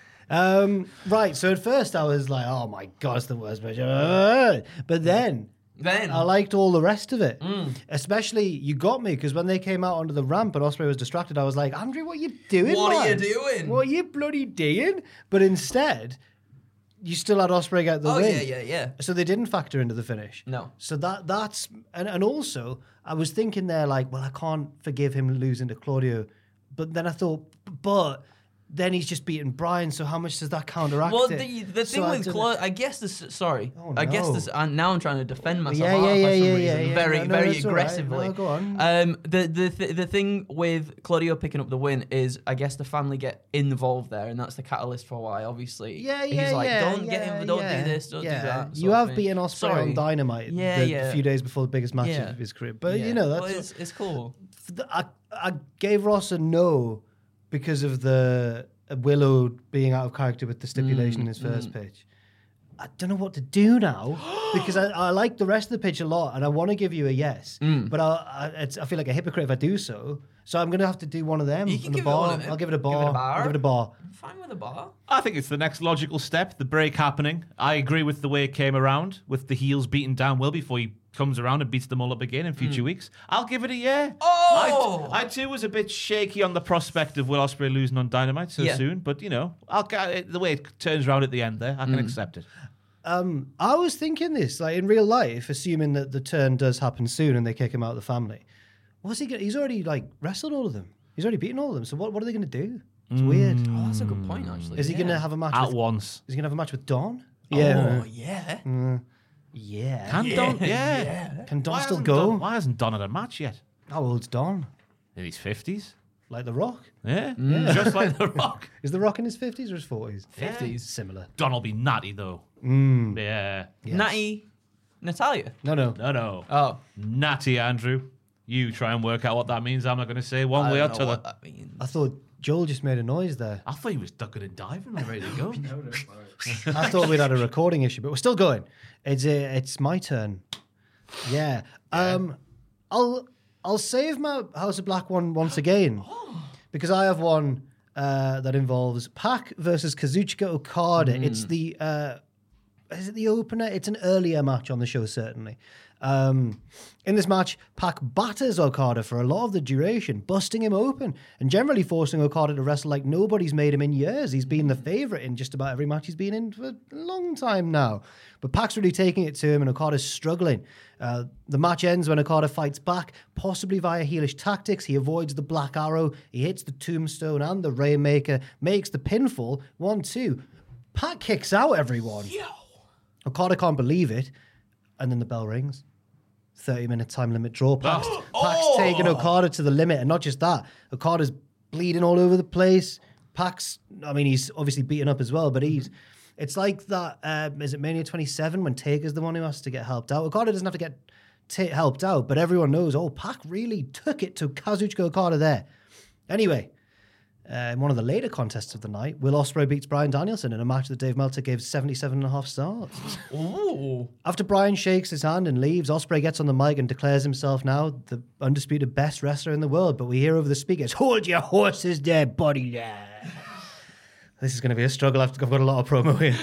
um, right. So at first I was like, "Oh my god, it's the worst match ever." But then, Then. I liked all the rest of it. Especially you got me because when they came out onto the ramp and Ospreay was distracted, I was like, "Andrew, what are you doing? What are you man? doing?" What are you bloody doing?" But instead, you still had Ospreay get the Oh, win. yeah, yeah, yeah. So they didn't factor into the finish. No. So that that's and, and also I was thinking there like, well, I can't forgive him losing to Claudio, but then I thought, but then he's just beaten Brian. So how much does that counteract Well, it? the, the So thing I with don't- Claude, I guess this. Sorry, Oh, I guess no. this. And now I'm trying to defend myself. Yeah, aren't yeah, I, yeah, for some yeah, reason, yeah, yeah. very, No, no, very that's all right. aggressively. No, go on. Um, the the th- the thing with Claudio picking up the win is, I guess the family get involved there, and that's the catalyst for why. Obviously, Yeah, yeah, he's like, yeah, don't yeah, get him, don't yeah, do this, don't yeah. do that. You sort of have thing. beaten Ospreay Sorry. on Dynamite Yeah, the yeah. few days before the biggest match Yeah. of his career, but Yeah. you know Well, that's it's, it's cool. I, I gave Ross a no because of the uh, Willow being out of character with the stipulation in his first pitch. I don't know what to do now because I, I like the rest of the pitch a lot and I want to give you a yes, but I, I, it's, I feel like a hypocrite if I do so. So I'm going to have to do one of them. You on can the give it one bar. of them. I'll give it a Give it bar. a bar. I'll give it a bar. I'm fine with a bar. I think it's the next logical step, the break happening. I agree with the way it came around, with the heels beating down Will before he comes around and beats them all up again in future weeks. I'll give it a yeah. Oh! I, I too was a bit shaky on the prospect of Will Ospreay losing on Dynamite so Yeah. soon, but you know, I'll the way it turns around at the end there, I can accept it. Um, I was thinking this, like in real life, assuming that the turn does happen soon and they kick him out of the family. What's he? Gonna, he's already like wrestled all of them. He's already beaten all of them. So what? What are they going to do? It's weird. Oh, that's a good point, actually. Is he yeah. going to have a match? At with, once. Is he going to have a match with Dawn? Oh, yeah. Yeah. Can Don? Yeah. Can Dawn Why still hasn't go? Don- why hasn't Don had a match yet? How old's Dawn? In his fifties. Like The Rock? Yeah. Just like The Rock. Is The Rock in his fifties or his forties? fifties. Similar. Don will be natty though. Yeah. Natty Natalia. No, no. No, no. Oh. Natty Andrew. You try and work out what that means. I'm not going to say one I way or don't know t'other. what that means. I thought Joel just made a noise there. I thought he was ducking and diving and ready to go. I thought we'd had a recording issue, but we're still going. It's uh, it's my turn. Yeah. Um, I'll I'll save my House of Black one once again because I have one uh, that involves Pac versus Kazuchika Okada. It's the uh, is it the opener? It's an earlier match on the show, certainly. Um, in this match, Pac batters Okada for a lot of the duration, busting him open and generally forcing Okada to wrestle like nobody's made him in years. He's been the favourite in just about every match he's been in for a long time now. But Pac's really taking it to him and Okada's struggling. Uh, the match ends when Okada fights back, possibly via heelish tactics. He avoids the Black Arrow, he hits the Tombstone and the Rainmaker, makes the pinfall, one, two. Pac kicks out everyone. Okada can't believe it. And then the bell rings. thirty minute time limit draw. Pac's, Pac's taking Okada to the limit. And not just that, Okada's bleeding all over the place. Pac's, I mean, he's obviously beaten up as well, but he's, it's like that, um, is it Mania twenty-seven when Taker's the one who has to get helped out? Okada doesn't have to get t- helped out, but everyone knows, oh, Pac really took it to Kazuchika Okada there. Anyway, Uh, in one of the later contests of the night, Will Ospreay beats Bryan Danielson in a match that Dave Meltzer gave seventy-seven and a half stars. Ooh. After Bryan shakes his hand and leaves, Ospreay gets on the mic and declares himself now the undisputed best wrestler in the world. But we hear over the speakers, "Hold your horses there, buddy." There. This is going to be a struggle. I've I've got a lot of promo here.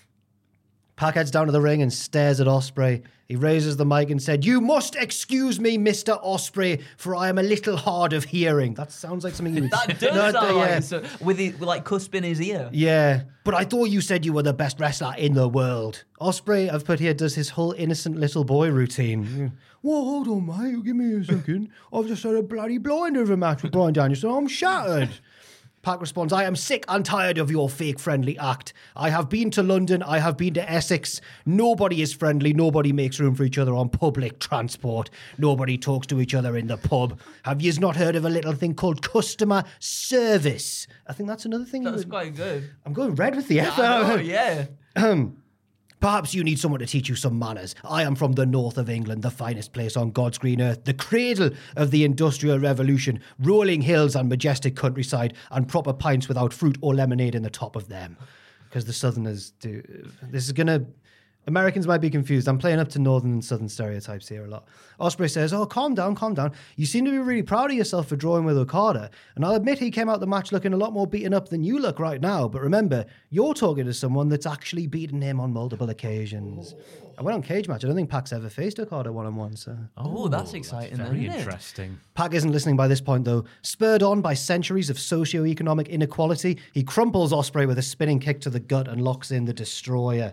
Pac heads down to the ring and stares at Ospreay. He raises the mic and said, "You must excuse me, Mister Ospreay, for I am a little hard of hearing." That sounds like something you would That does No, sound yeah. like so, with, it, with like cusp in his ear. Yeah, but I thought you said you were the best wrestler in the world. Ospreay, I've put here, does his whole innocent little boy routine. Well, hold on, mate. Give me a second. I've just had a bloody blinder of a match with Bryan Danielson. I'm shattered. Pac responds, "I am sick and tired of your fake friendly act. I have been to London. I have been to Essex. Nobody is friendly. Nobody makes room for each other on public transport. Nobody talks to each other in the pub. Have you not heard of a little thing called customer service?" I think that's another thing. That's would- quite good. I'm going red with the F. I know, yeah. Perhaps you need someone to teach you some manners. I am from the north of England, the finest place on God's green earth, the cradle of the Industrial Revolution, rolling hills and majestic countryside, and proper pints without fruit or lemonade in the top of them. Because the Southerners do. This is going to... Americans might be confused. I'm playing up to Northern and Southern stereotypes here a lot. Ospreay says, "Oh, calm down, calm down. You seem to be really proud of yourself for drawing with Okada. And I'll admit he came out the match looking a lot more beaten up than you look right now. But remember, you're talking to someone that's actually beaten him on multiple occasions." I went on Cage Match. I don't think Pac's ever faced Okada one-on-one, so... Oh, that's exciting. Very then, isn't it? interesting. Pac isn't listening by this point, though. Spurred on by centuries of socio-economic inequality, he crumples Ospreay with a spinning kick to the gut and locks in the Destroyer.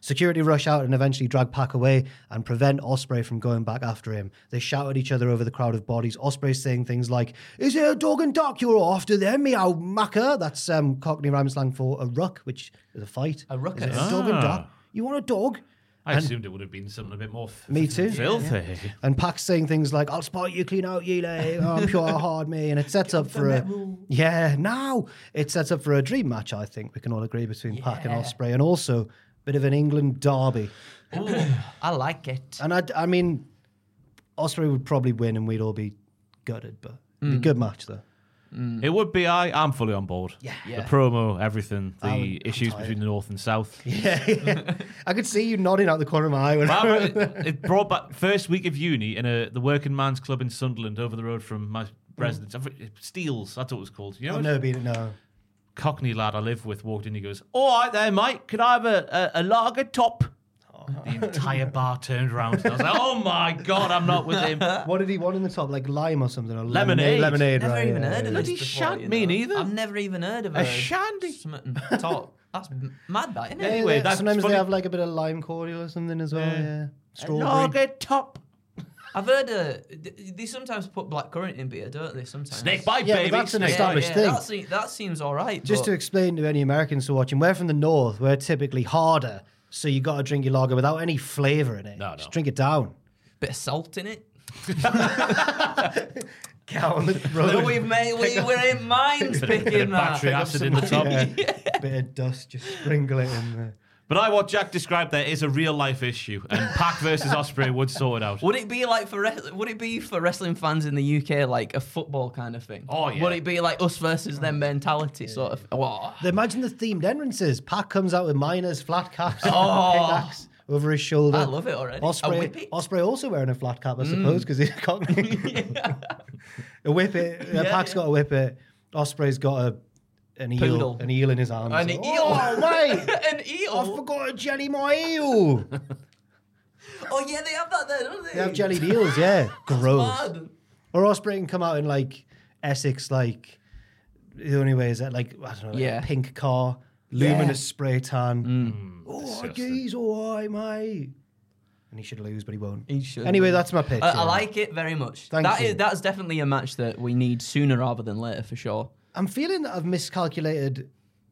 Security rush out and eventually drag Pac away and prevent Ospreay from going back after him. They shout at each other over the crowd of bodies. Ospreay saying things like, "Is it a dog and duck you're after them, meow macker?" That's um, Cockney rhyme slang for a ruck, which is a fight. A ruckus. Is it a dog and Ah. duck? You want a dog? I And- assumed it would have been something a bit more f- Me too. filthy. And Pac's saying things like, "I'll spot you clean out, you lay. Oh, I'm sure I'll hard me." And it sets up for a yeah. Now it sets up for a dream match. I think we can all agree between Pac and Ospreay, and also a bit of an England derby. Ooh, I like it. And I, I mean, Ospreay would probably win, and we'd all be gutted. But it'd be a good match though. It would be. I. I'm fully on board. Yeah. The promo, everything, I the would- I'm issues tired. between the north and south. Yeah, I could see you nodding out the corner of my eye. When Well, it, it brought back first week of uni in a the working man's club in Sunderland, over the road from my residence. Steels, that's what it was called. You know, I've never been no. Cockney lad I live with walked in. He goes, "All right there, mate. Can I have a, a, a lager top?" The entire bar turned around. And I was like, "Oh my god, I'm not with him." What did he want in the top? Like lime or something? Or Lemonade. Lemonade. Never right, even yeah, heard yeah, of yeah. this Bloody before, shan't you me know. neither. I've never even heard of A a, shandy. something top. That's m- mad, that, isn't it? Yeah, Anyway, yeah, that's sometimes funny. they have like a bit of lime cordial or something as well. Yeah, A strawberry. lager top. I've heard uh, th- they sometimes put blackcurrant in beer, don't they? Sometimes. Snake bite, Yeah, but baby. that's an Snake Yeah, established yeah, thing. That, se- that seems all right. Just but to explain to any Americans who are watching, we're from the north. We're typically harder, so you got to drink your lager without any flavour in it. No, no. Just drink it down. bit of salt in it. Get out on the road. Look, we've made, we, we're in minds picking that. Battery acid in the top. Yeah, bit of dust, just sprinkle it in there. But I, what Jack described there is a real life issue, and Pac versus Ospreay would sort it out. Would it be like for res- would it be for wrestling fans in the U K like a football kind of thing? Oh, yeah. Would it be like us versus them mentality sort of? Oh. Imagine the themed entrances. Pac comes out with miners, flat caps, Oh. pickaxe over his shoulder. I love it already. A Ospreay, whippet. Ospreay also wearing a flat cap, I Mm. suppose, because he's Cockney. A whippet. Yeah, Pac's yeah. got a whippet. Osprey's got a an eel, Poodle. an eel in his arms. An oh, eel. mate! An eel. I forgot to jelly my eel. Oh yeah, they have that there, don't they? They have jellied eels, yeah. Gross. Mad. Or Osprey can come out in like Essex, like the only way is that like I don't know, like Yeah. a pink car, luminous Yeah. spray tan. Mm. Oh, geez, all right, mate. And he should lose, but he won't. He should. Anyway, that's my pitch. I, I yeah. like it very much. Thank That you. is that's definitely a match that we need sooner rather than later for sure. I'm feeling that I've miscalculated.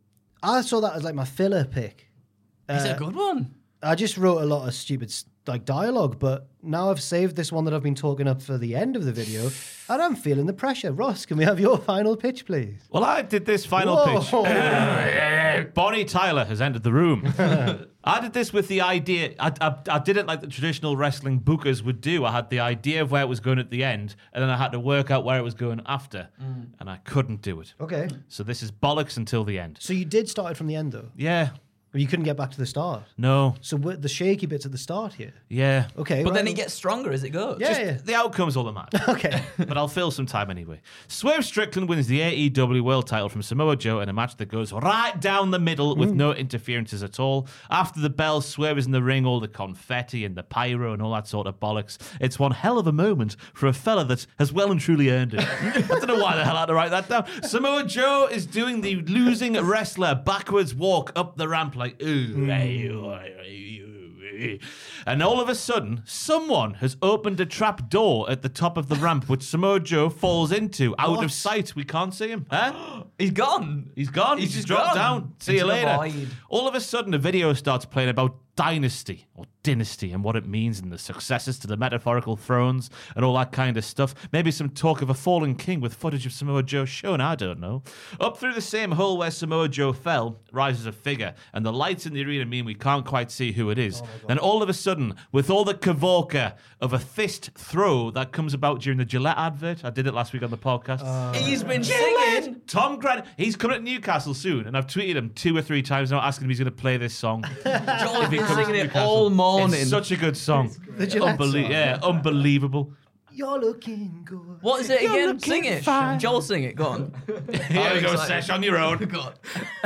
I saw that as like my filler pick. It's Uh, a good one. I just wrote a lot of stupid like dialogue, but now I've saved this one that I've been talking up for the end of the video, and I'm feeling the pressure. Ross, can we have your final pitch, please? Well, I did this final Whoa. pitch. Bonnie Tyler has entered the room. I did this with the idea. I, I, I did it like the traditional wrestling bookers would do. I had the idea of where it was going at the end, and then I had to work out where it was going after, and I couldn't do it. Okay. So this is bollocks until the end. So you did start it from the end, though? Yeah. But you couldn't get back to the start? No. So what- the shaky bit's at the start here? Yeah. Okay. But right. then it gets stronger as it goes. Yeah, Just yeah. the outcome's all that matters. Okay. But I'll fill some time anyway. Swerve Strickland wins the A E W World title from Samoa Joe in a match that goes right down the middle with no interferences at all. After the bell, Swerve is in the ring, all the confetti and the pyro and all that sort of bollocks. It's one hell of a moment for a fella that has well and truly earned it. I don't know why the hell I had to write that down. Samoa Joe is doing the losing wrestler backwards walk up the ramp like, ooh, hey, ooh, hey, ooh. And all of a sudden, someone has opened a trap door at the top of the ramp, which Samoa Joe falls into out What? of sight. We can't see him. Huh? He's gone. He's gone. He's He's, just dropped gone down. See you into the later. void. All of a sudden, a video starts playing about dynasty or dynasty and what it means and the successors to the metaphorical thrones and all that kind of stuff. Maybe some talk of a fallen king with footage of Samoa Joe shown. I don't know. Up through the same hole where Samoa Joe fell rises a figure, and the lights in the arena mean we can't quite see who it is. Then all of a sudden, with all the cavorca of a fist throw that comes about during the Gillette advert, I did it last week on the podcast. He's been singing. Tom Grant, he's coming to Newcastle soon, and I've tweeted him two or three times now asking him if he's going to play this song. Joel's been comes to singing it Newcastle. all morning. It's such a good song. The Gillette Unbelie- song. Yeah, unbelievable. You're looking good. What is it You're again? looking Sing it. fine. Joel, sing it. Go on. Here we go, excited. Sesh, on your own. Go on.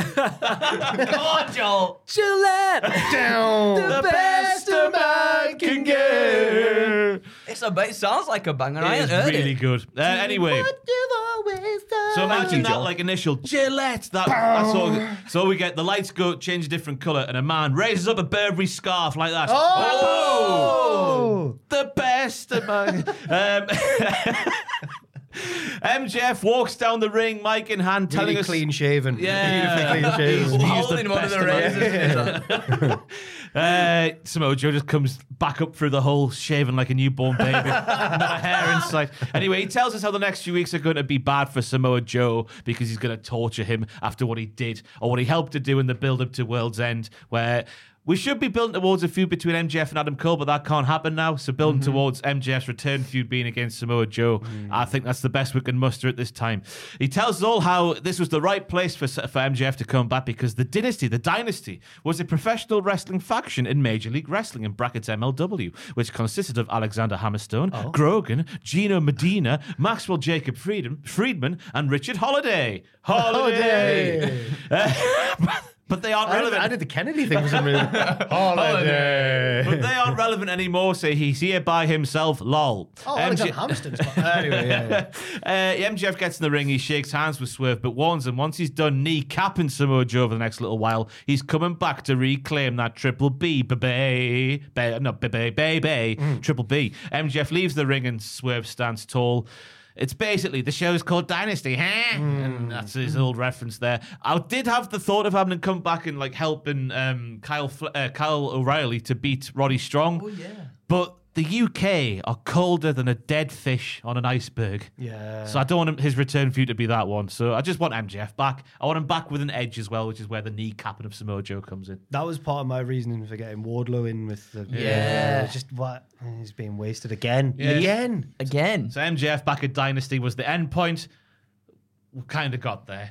Go on, Joel. Gillette down. The best a man can get. It's a, it sounds like a banger. I It ain't is heard really it. good. Uh, anyway, so imagine that like initial Gillette. That, that's all. So we get the lights go change a different color, and a man raises up a Burberry scarf like that. Oh, The best of my. um, M J F walks down the ring, mic in hand, telling really us clean shaven. Yeah. Beautifully clean shaven. He's Holding the one of the best of razors. Uh, Samoa Joe just comes back up through the hole, shaven like a newborn baby. Not a hair in sight. Anyway, he tells us how the next few weeks are going to be bad for Samoa Joe because he's going to torture him after what he did or what he helped to do in the build-up to World's End, where we should be building towards a feud between M J F and Adam Cole, but that can't happen now. So building mm-hmm. towards M J F's return feud being against Samoa Joe, mm. I think that's the best we can muster at this time. He tells us all how this was the right place for, for M J F to come back because the dynasty, the dynasty, was a professional wrestling faction in Major League Wrestling, in brackets M L W, which consisted of Alexander Hammerstone, oh. Grogan, Gino Medina, Maxwell Jacob Friedman, Friedman and Richard Holiday. Holiday! Holiday. But they aren't I relevant. Did, I did the Kennedy thing for some reason. Holiday. But they aren't relevant anymore, so he's here by himself, lol. Oh, M J- Alexander Hammerstone's Anyway, yeah, yeah. uh, M J F gets in the ring, he shakes hands with Swerve, but warns him once he's done kneecapping Samoa Joe over the next little while, he's coming back to reclaim that Triple B, baby. Ba- no, baby, baby. Mm. Triple B. M J F leaves the ring and Swerve stands tall. It's basically, the show's called Dynasty, huh? Mm. And that's his old reference there. I did have the thought of having him come back and like helping um, Kyle Fl- uh, Kyle O'Reilly to beat Roddy Strong. Oh, yeah. But the U K are colder than a dead fish on an iceberg. Yeah. So I don't want him, his return feud to be that one. So I just want M J F back. I want him back with an edge as well, which is where the kneecapping of Samoa Joe comes in. That was part of my reasoning for getting Wardlow in with the... Yeah. Uh, just what? He's being wasted again. Yeah. Again. Again. So M J F back at Dynasty was the end point. We kind of got there.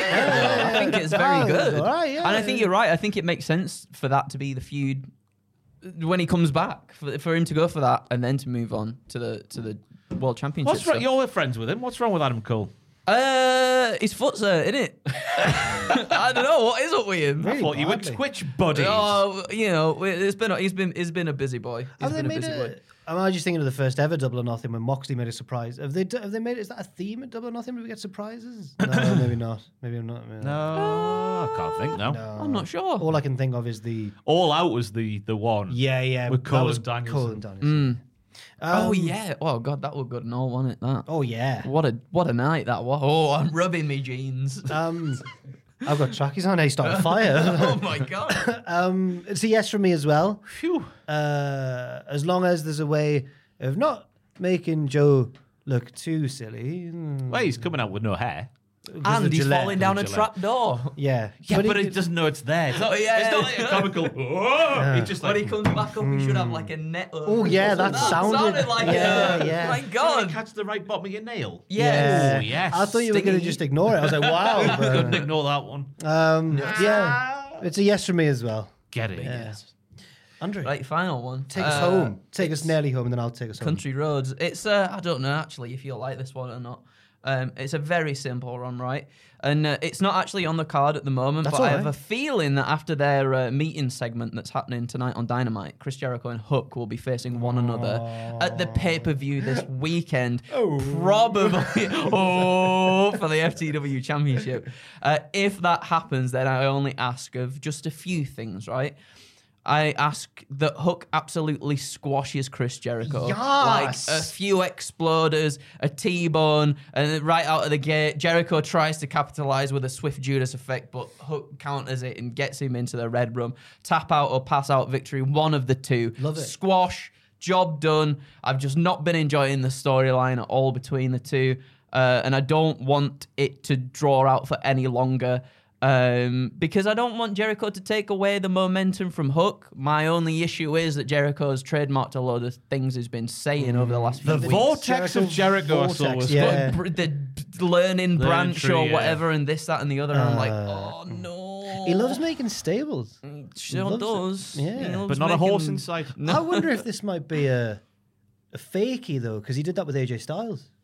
I think it's very Oh, good. all right, yeah. And I think you're right. I think it makes sense for that to be the feud when he comes back, for, for him to go for that and then to move on to the to the World Championship. What's wrong? So- You're friends with him. What's wrong with Adam Cole? Uh, his foot's hurt, isn't it? I don't know what is up with him. I thought you were badly. Twitch buddies. Oh, you know, it's been he's been he's been a busy boy. He's Have they been a made busy a, boy. I'm just thinking of the first ever Double or Nothing when Moxley made a surprise. Have they? Have they made? Is that a theme at Double or Nothing? Did we get surprises? No, maybe not. Maybe I'm not. Maybe No, I can't think. No. No. I'm not sure. All I can think of is the All Out was the the one. yeah, yeah. With that Cole was and Danielson. Cole and Danielson. oh Um, yeah. Oh god, that was good and all, wasn't it? That. Oh yeah. What a what a night that was. Oh, I'm rubbing me jeans. Um, I've got trackies on. I started a fire. Oh my god. um, it's a yes from me as well. Phew. Uh, as long as there's a way of not making Joe look too silly. Well, he's coming out with no hair. And he's Gillette. falling down a Gillette. trap door. Yeah, Yeah, but, he he could- doesn't know it's there. It's not, yeah, it's not like a comical. Oh, he just When like. he comes back up, he should have like a net. Oh yeah, that sounded. like yeah, a, yeah. My Can god. I catch the right bottom of your nail? Yes. Oh, yes. I thought you were going to Stingy. just ignore it. I was like, wow. Couldn't but, ignore that one. um, yeah, it's a yes from me as well. Get it. Yes. Andre, Right, final one. take us Uh, home. Take us it's nearly home, and then I'll take us home. Country Roads. It's uh, I don't know actually if you'll like this one or not. Um, it's a very simple run, right? And uh, it's not actually on the card at the moment, That's but I all have right. a feeling that after their uh, meeting segment that's happening tonight on Dynamite, Chris Jericho and Hook will be facing one another at the pay-per-view this weekend. Probably oh, for the F T W Championship. Uh, if that happens, then I only ask of just a few things, right? I ask that Hook absolutely squashes Chris Jericho. Yes! Like a few exploders, a T-bone, and then right out of the gate, Jericho tries to capitalize with a Swift Judas effect, but Hook counters it and gets him into the Red Room. Tap out or pass out victory, one of the two. Love it. Squash, job done. I've just not been enjoying the storyline at all between the two, uh, and I don't want it to draw out for any longer. Um, because I don't want Jericho to take away the momentum from Hook. My only issue is that Jericho's trademarked a load of things he's been saying over the last few The weeks. vortex of Jericho I saw vortex, was yeah. Br- the b- learning branch tree, or yeah. whatever, and this, that, and the other. and I'm like, Uh, oh no. He loves making stables. Sure loves it. does. Yeah. He loves But not a horse making- inside. I wonder if this might be a, a fakey though, because he did that with A J Styles.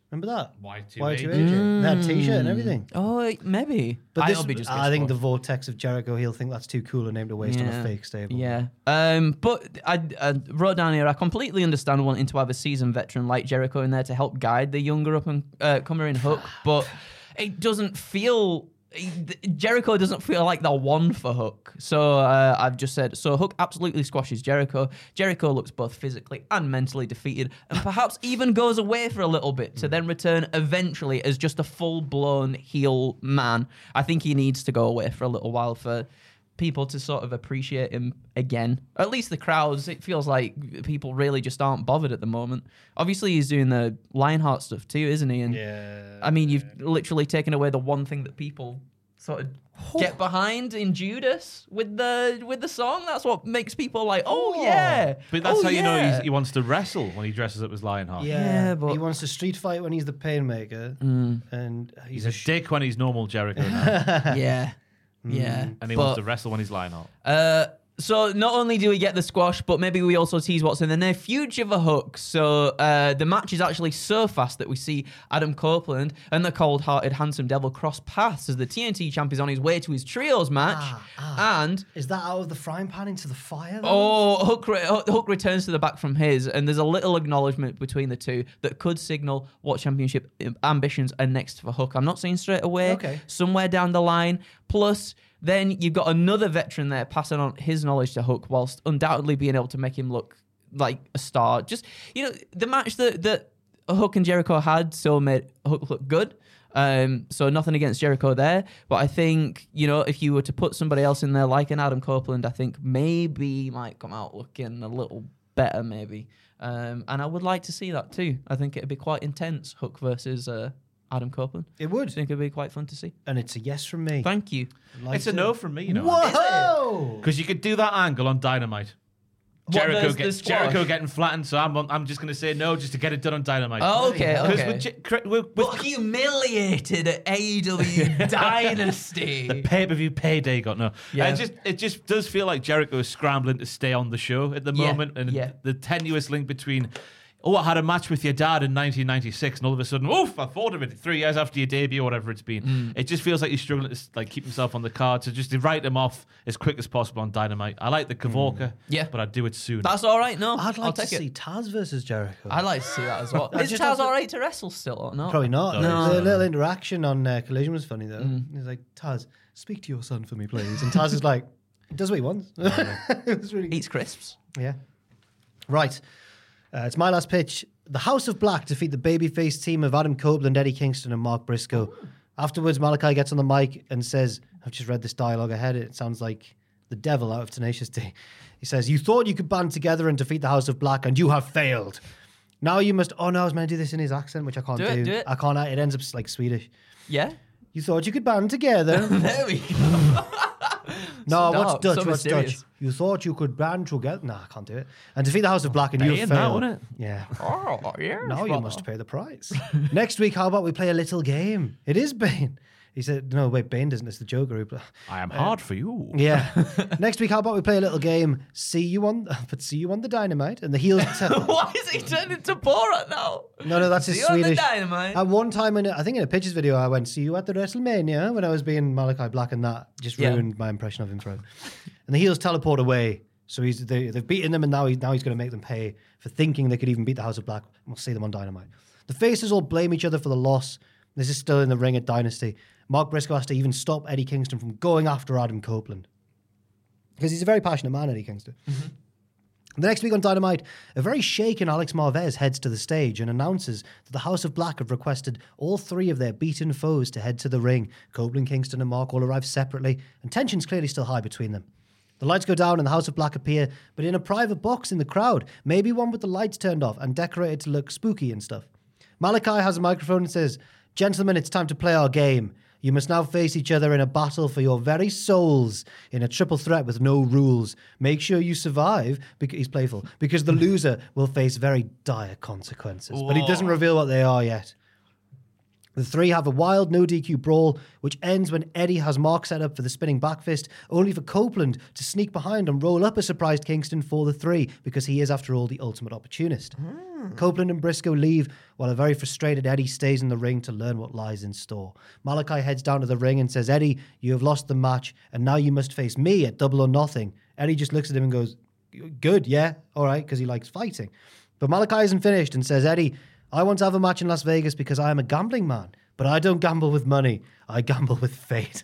Remember that? Y two Y A two J. A J. They had a T-shirt and everything. Oh, maybe. But I this, hope he just I gets think one. the vortex of Jericho, he'll think that's too cool a name to waste on a fake stable. Yeah. Um, but I, I wrote down here, I completely understand wanting to have a seasoned veteran like Jericho in there to help guide the younger up and uh, comer in Hook, but it doesn't feel... Jericho doesn't feel like the one for Hook. So uh, I've just said, so Hook absolutely squashes Jericho. Jericho looks both physically and mentally defeated, and perhaps even goes away for a little bit to then return eventually as just a full-blown heel man. I think he needs to go away for a little while for people to sort of appreciate him again. At least the crowds, it feels like people really just aren't bothered at the moment. Obviously, he's doing the Lionheart stuff too, isn't he? And Yeah. I mean, you've literally taken away the one thing that people sort of get behind in Judas with the with the song. That's what makes people like, oh, yeah. But that's oh, how you know yeah. he's, he wants to wrestle when he dresses up as Lionheart. Yeah, Yeah, but- he wants to street fight when he's the Painmaker, Mm. and He's he's, a a sh- dick when he's normal Jericho now. yeah. Yeah. And he But- wants to wrestle when he's Lionheart. Uh, so not only do we get the squash, but maybe we also tease what's in the near future for Hook. So uh, the match is actually so fast that we see Adam Copeland and the cold-hearted handsome devil cross paths as the T N T champ is on his way to his trios match. Ah, ah. And Is that out of the frying pan into the fire? Though? oh, Hook, re- Hook returns to the back from his, and there's a little acknowledgement between the two that could signal what championship ambitions are next for Hook. I'm not saying straight away. Okay. Somewhere down the line. Plus, then you've got another veteran there passing on his knowledge to Hook, whilst undoubtedly being able to make him look like a star. Just, you know, the match that, that Hook and Jericho had so made Hook look good. Um, so nothing against Jericho there. But I think, you know, if you were to put somebody else in there like an Adam Copeland, I think maybe he might come out looking a little better, maybe. Um, and I would like to see that too. I think it'd be quite intense, Hook versus uh, Adam Copeland. It would. I think it'd be quite fun to see. And it's a yes from me. Thank you. Like It's a to- no from me, you know. Whoa! Because you could do that angle on Dynamite. What, Jericho, there's the gets, squash? Jericho getting flattened, so I'm I'm just going to say no just to get it done on Dynamite. Oh, okay, Because okay. with, J- cr- with, with But humiliated at A E W Dynasty. the pay-per-view payday got no. Yeah. And it just it just does feel like Jericho is scrambling to stay on the show at the Yeah, moment, and yeah. the tenuous link between. Oh, I had a match with your dad in nineteen ninety-six, and all of a sudden, oof, I thought of it three years after your debut, or whatever it's been. Mm. It just feels like he's struggling to like keep himself on the card, so just to write him off as quick as possible on Dynamite. I like the Kavorka, Yeah. but I'd do it soon. That's all right, no? I'd I'll like to take it. see Taz versus Jericho. I'd like to see that as well. I Is just Taz have to- all right to wrestle still or not? Probably not. No. The little interaction on uh, Collision was funny though. Mm. He's like, Taz, speak to your son for me, please. And Taz is like, does what he wants. It was really Eats crisps. Yeah. Right. Uh, it's my last pitch. The House of Black defeat the babyface team of Adam Copeland, Eddie Kingston, and Mark Briscoe. Afterwards, Malachi gets on the mic and says, I've just read this dialogue ahead. It sounds like the devil out of Tenacious D. He says, you thought you could band together and defeat the House of Black, and you have failed. Now you must... Oh, no, I was meant to do this in his accent, which I can't Do do. it, do it. I can't... It ends up like Swedish. Yeah? You thought you could band together. There we go. No, So what's dark, Dutch? so What's mysterious. Dutch? You thought you could band together. No, I can't do it. And defeat the House of Black, and you Paying have that, failed. wouldn't it? Yeah. Oh, yeah. Now you must pay the price. Next week, how about we play a little game? It is Bane. He said, no, wait, Bane doesn't. It's the Joker who play. I am hard for you. Yeah. Next week, how about we play a little game? See you on, but see you on the Dynamite, and the heels. Tell- Why is he turning into Borat now? no, no, that's See his you on the Swedish. Dynamite. At one time, in a, I think in a pitches video, I went, "See you at the WrestleMania" when I was being Malachi Black, and that just Yeah. ruined my impression of him forever. And the heels teleport away, so he's they, they've beaten them, and now he's now he's going to make them pay for thinking they could even beat the House of Black. We'll see them on Dynamite. The faces all blame each other for the loss. This is still in the ring at Dynasty. Mark Briscoe has to even stop Eddie Kingston from going after Adam Copeland. Because he's a very passionate man, Eddie Kingston. Mm-hmm. The next week on Dynamite, a very shaken Alex Marvez heads to the stage and announces that the House of Black have requested all three of their beaten foes to head to the ring. Copeland, Kingston, and Mark all arrive separately, and tension's clearly still high between them. The lights go down and the House of Black appear, but in a private box in the crowd, maybe one with the lights turned off and decorated to look spooky and stuff. Malachi has a microphone and says, "Gentlemen, it's time to play our game. You must now face each other in a battle for your very souls in a triple threat with no rules. Make sure you survive," because he's playful, because the loser will face very dire consequences. But he doesn't reveal what they are yet. The three have a wild no D Q brawl, which ends when Eddie has Mark set up for the spinning backfist, only for Copeland to sneak behind and roll up a surprised Kingston for the three, because he is, after all, the ultimate opportunist. Mm. Copeland and Briscoe leave, while a very frustrated Eddie stays in the ring to learn what lies in store. Malachi heads down to the ring and says, Eddie, you have lost the match, and now you must face me at Double or Nothing. Eddie just looks at him and goes, good, yeah, all right, because he likes fighting. But Malachi isn't finished and says, Eddie, I want to have a match in Las Vegas because I am a gambling man, but I don't gamble with money. I gamble with fate.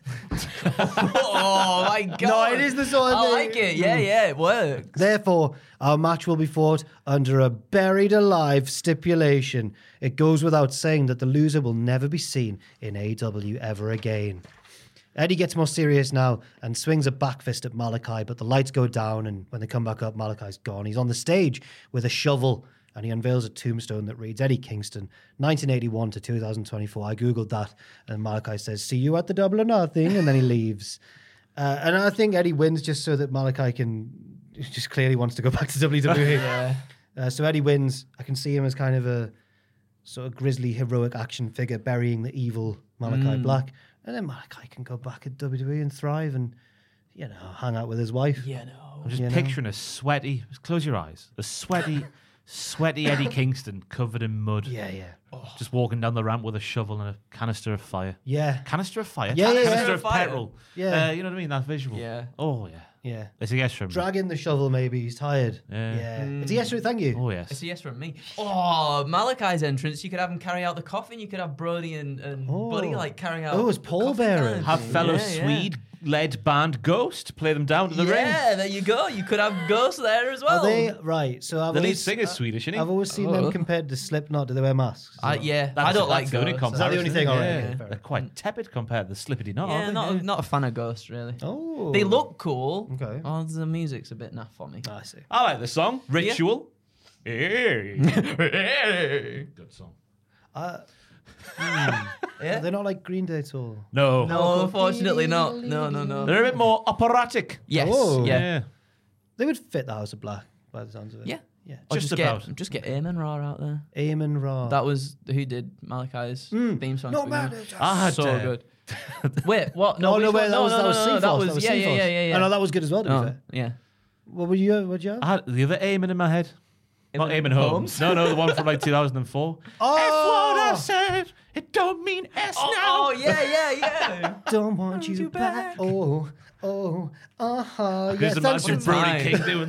Oh, my God. No, it is the sort of I thing. like it. Yeah, yeah, it works. Therefore, our match will be fought under a buried alive stipulation. It goes without saying that the loser will never be seen in A E W ever again. Eddie gets more serious now and swings a back fist at Malachi, but the lights go down, and when they come back up, Malachi's gone. He's on the stage with a shovel, and he unveils a tombstone that reads Eddie Kingston, nineteen eighty-one to two thousand twenty-four. I googled that, and Malachi says, see you at the Double or Nothing, and then he leaves. Uh, and I think Eddie wins just so that Malachi can, just clearly wants to go back to W W E. Yeah. Uh, so Eddie wins. I can see him as kind of a sort of grisly, heroic action figure burying the evil Malachi Mm. Black. And then Malachi can go back at W W E and thrive and, you know, hang out with his wife. Yeah, no. I'm just You know? picturing a sweaty, close your eyes, a sweaty, sweaty Eddie Kingston covered in mud. Yeah, yeah. Just walking down the ramp with a shovel and a canister of fire. Yeah. Canister of fire? Yeah, yeah, Canister yeah. of Fire. petrol. Yeah. Uh, you know what I mean? That visual. Yeah. Oh, yeah. Yeah. It's a yes from me. Dragging the shovel, maybe. He's tired. Yeah. Yeah. It's a yes, sir, thank you. Oh, yes. It's a yes from me. Oh, Malachi's entrance. You could have him carry out the coffin. You could have Brody and, and Oh. Buddy like carrying out. Oh, as the pall coffin bearers. kind of Have thing. fellow Yeah, yeah. Swede-led band Ghost play them down to the ring. Yeah, there you go. You could have Ghost there as well. Are they right? So I've The lead always, singer's Swedish, isn't he? I've always seen Oh. them compared to Slipknot. Do they wear masks? Uh, yeah, That's- I don't like that's the only Ghost. Is that the only thing? All right. Yeah. okay, fair They're enough. quite tepid compared to the Slippity Knot. Yeah, aren't they? not Yeah. not a fan of Ghost really. Oh. They look cool. Okay. Oh, the music's a bit naff for me. I see. I like the song. Ritual. Hey. Good song. Uh, Yeah. They're not like Green Day at all. No. No, unfortunately not. No, no, no. They're a bit more operatic. Yes. Oh. Yeah. They would fit the House of Black by the sounds of it. Yeah. Yeah. Or Just just about. Get, just get Eamon Ra out there. Eamon Ra. That was who did Malachi's theme song. No to begin matter. with. Ah, so damn. good. Wait, what? No, No, no, which wait, one? that no, was no, that no, was no, Seaforth. that That was was yeah, yeah, Seaforth. yeah, yeah, yeah. Oh, no, that was good as well. To be Oh, fair. yeah. What were you? What'd you have? I had the other Eamon in my head. Not Eamon Eamon Holmes. Holmes? No, no, the one from like two thousand four. Oh! F what I said, it don't mean S Oh, now. oh, yeah, yeah, yeah. Don't want you, you back. back. Oh, oh, uh huh. Yeah, Just thanks imagine for Brody Brody King King doing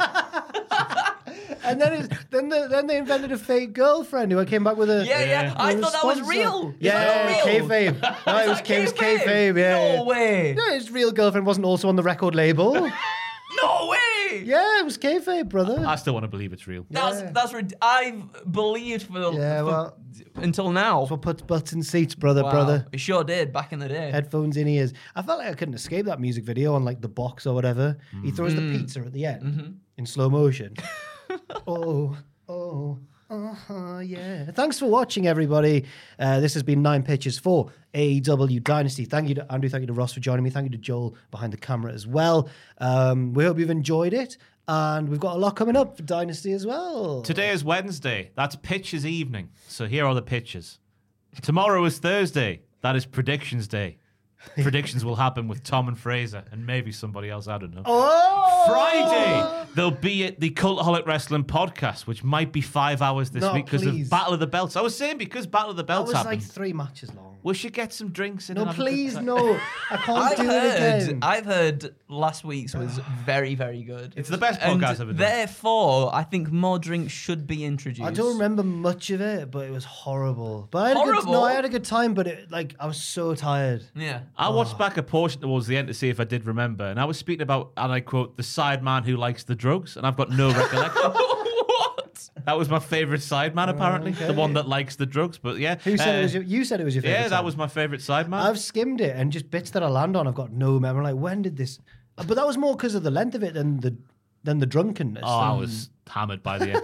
that. And then, it's, then, the, then they invented a fake girlfriend who came back with a. Yeah, yeah. I with a thought that was sponsor. real. Is Yeah, that not real? kayfabe. No, it was, that it was kayfabe? kayfabe. Yeah. No way. No, his real girlfriend wasn't also on the record label. No way. Yeah, it was kayfabe, brother. I still want to believe it's real. That's Yeah. that's rid- I've believed for, Yeah, for well- until now. That's what puts butts in seats, brother, Wow. brother. It sure did back in the day. Headphones in ears. I felt like I couldn't escape that music video on like the box or whatever. He throws Mm. the pizza at the end Mm-hmm. in slow motion. oh, oh, uh-huh, yeah. Thanks for watching, everybody. Uh, this has been Nine Pitches for A E W Dynasty. Thank you to Andrew. Thank you to Ross for joining me. Thank you to Joel behind the camera as well. Um, we hope you've enjoyed it. And we've got a lot coming up for Dynasty as well. Today is Wednesday. That's pitches evening. So here are the pitches. Tomorrow is Thursday. That is predictions day. Predictions will happen with Tom and Fraser and maybe somebody else. I don't know. Oh! Friday, they'll be at the Cultaholic Wrestling podcast, which might be five hours this No, week because of please. Battle of the Belts. I was saying because Battle of the That Belts was happened. like three matches long. We should get some drinks in. No, and have a good please, time. no. I can't I've do it heard, again. I've heard last week's was very, very good. It's the best And podcast ever done. therefore, I think more drinks should be introduced. I don't remember much of it, but it was horrible. But I had A good, Horrible? no, I had a good time, but it, like I was so tired. Yeah. I Oh. watched back a portion towards the end to see if I did remember, and I was speaking about, and I quote, the sideman who likes the drugs, and I've got no recollection. What? That was my favourite sideman, apparently, the one that likes the drugs. But yeah, Who said uh, it was your, you said it was your favorite? Yeah, that song. was my favourite sideman. I've skimmed it and just bits that I land on. I've got no memory. Like when did this? But that was more because of the length of it than the than the drunkenness. Oh, I And- was hammered by the end.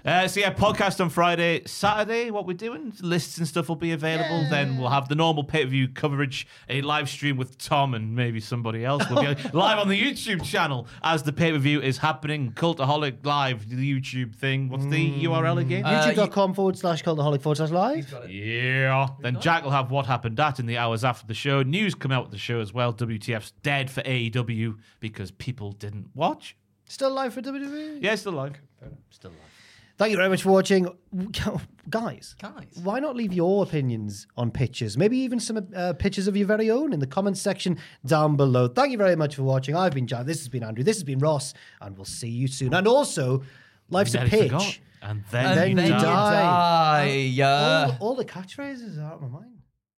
Uh, so yeah, podcast on Friday. Saturday, what we're doing, lists and stuff will be available. Yeah. Then we'll have the normal pay-per-view coverage, a live stream with Tom and maybe somebody else. We'll be live on the YouTube channel as the pay-per-view is happening. Cultaholic Live, the YouTube thing. What's the mm. U R L again? Uh, YouTube.com forward slash Cultaholic forward slash live. Yeah. Then Jack will have what happened at in the hours after the show. News come out with the show as well. W T F's dead for A E W because people didn't watch. Still live for W W E? Yeah, still live. Still live. Thank you very much for watching. Guys, Guys, why not leave your opinions on pictures? Maybe even some uh, pictures of your very own in the comments section down below. Thank you very much for watching. I've been Jack. This has been Andrew. This has been Ross. And we'll see you soon. And also, life's a pitch. Forgot. And then, and then you die. die. Yeah. All, all the catchphrases are out of my mind.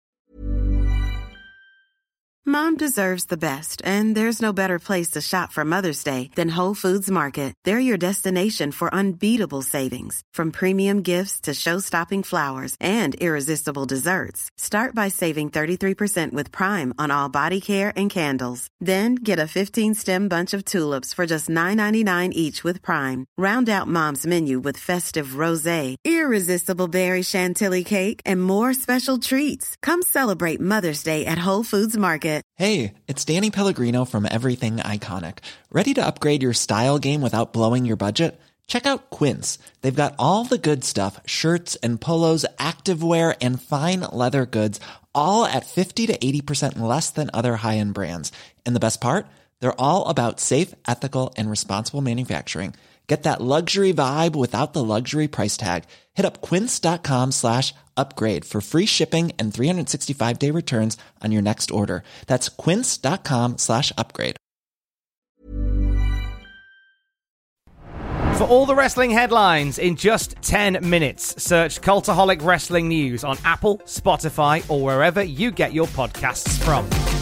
Mom deserves the best, and there's no better place to shop for Mother's Day than Whole Foods Market. They're your destination for unbeatable savings, from premium gifts to show-stopping flowers and irresistible desserts. Start by saving thirty-three percent with Prime on all body care and candles. Then get a fifteen-stem bunch of tulips for just nine ninety-nine each with Prime. Round out Mom's menu with festive rosé, irresistible berry chantilly cake, and more special treats. Come celebrate Mother's Day at Whole Foods Market. Hey, it's Danny Pellegrino from Everything Iconic. Ready to upgrade your style game without blowing your budget? Check out Quince. They've got all the good stuff, shirts and polos, activewear, and fine leather goods, all at fifty to eighty percent less than other high-end brands. And the best part? They're all about safe, ethical, and responsible manufacturing. Get that luxury vibe without the luxury price tag. Hit up quince.com slash upgrade for free shipping and three sixty-five day returns on your next order. That's quince.com slash upgrade. For all the wrestling headlines in just ten minutes, search Cultaholic Wrestling News on Apple, Spotify, or wherever you get your podcasts from.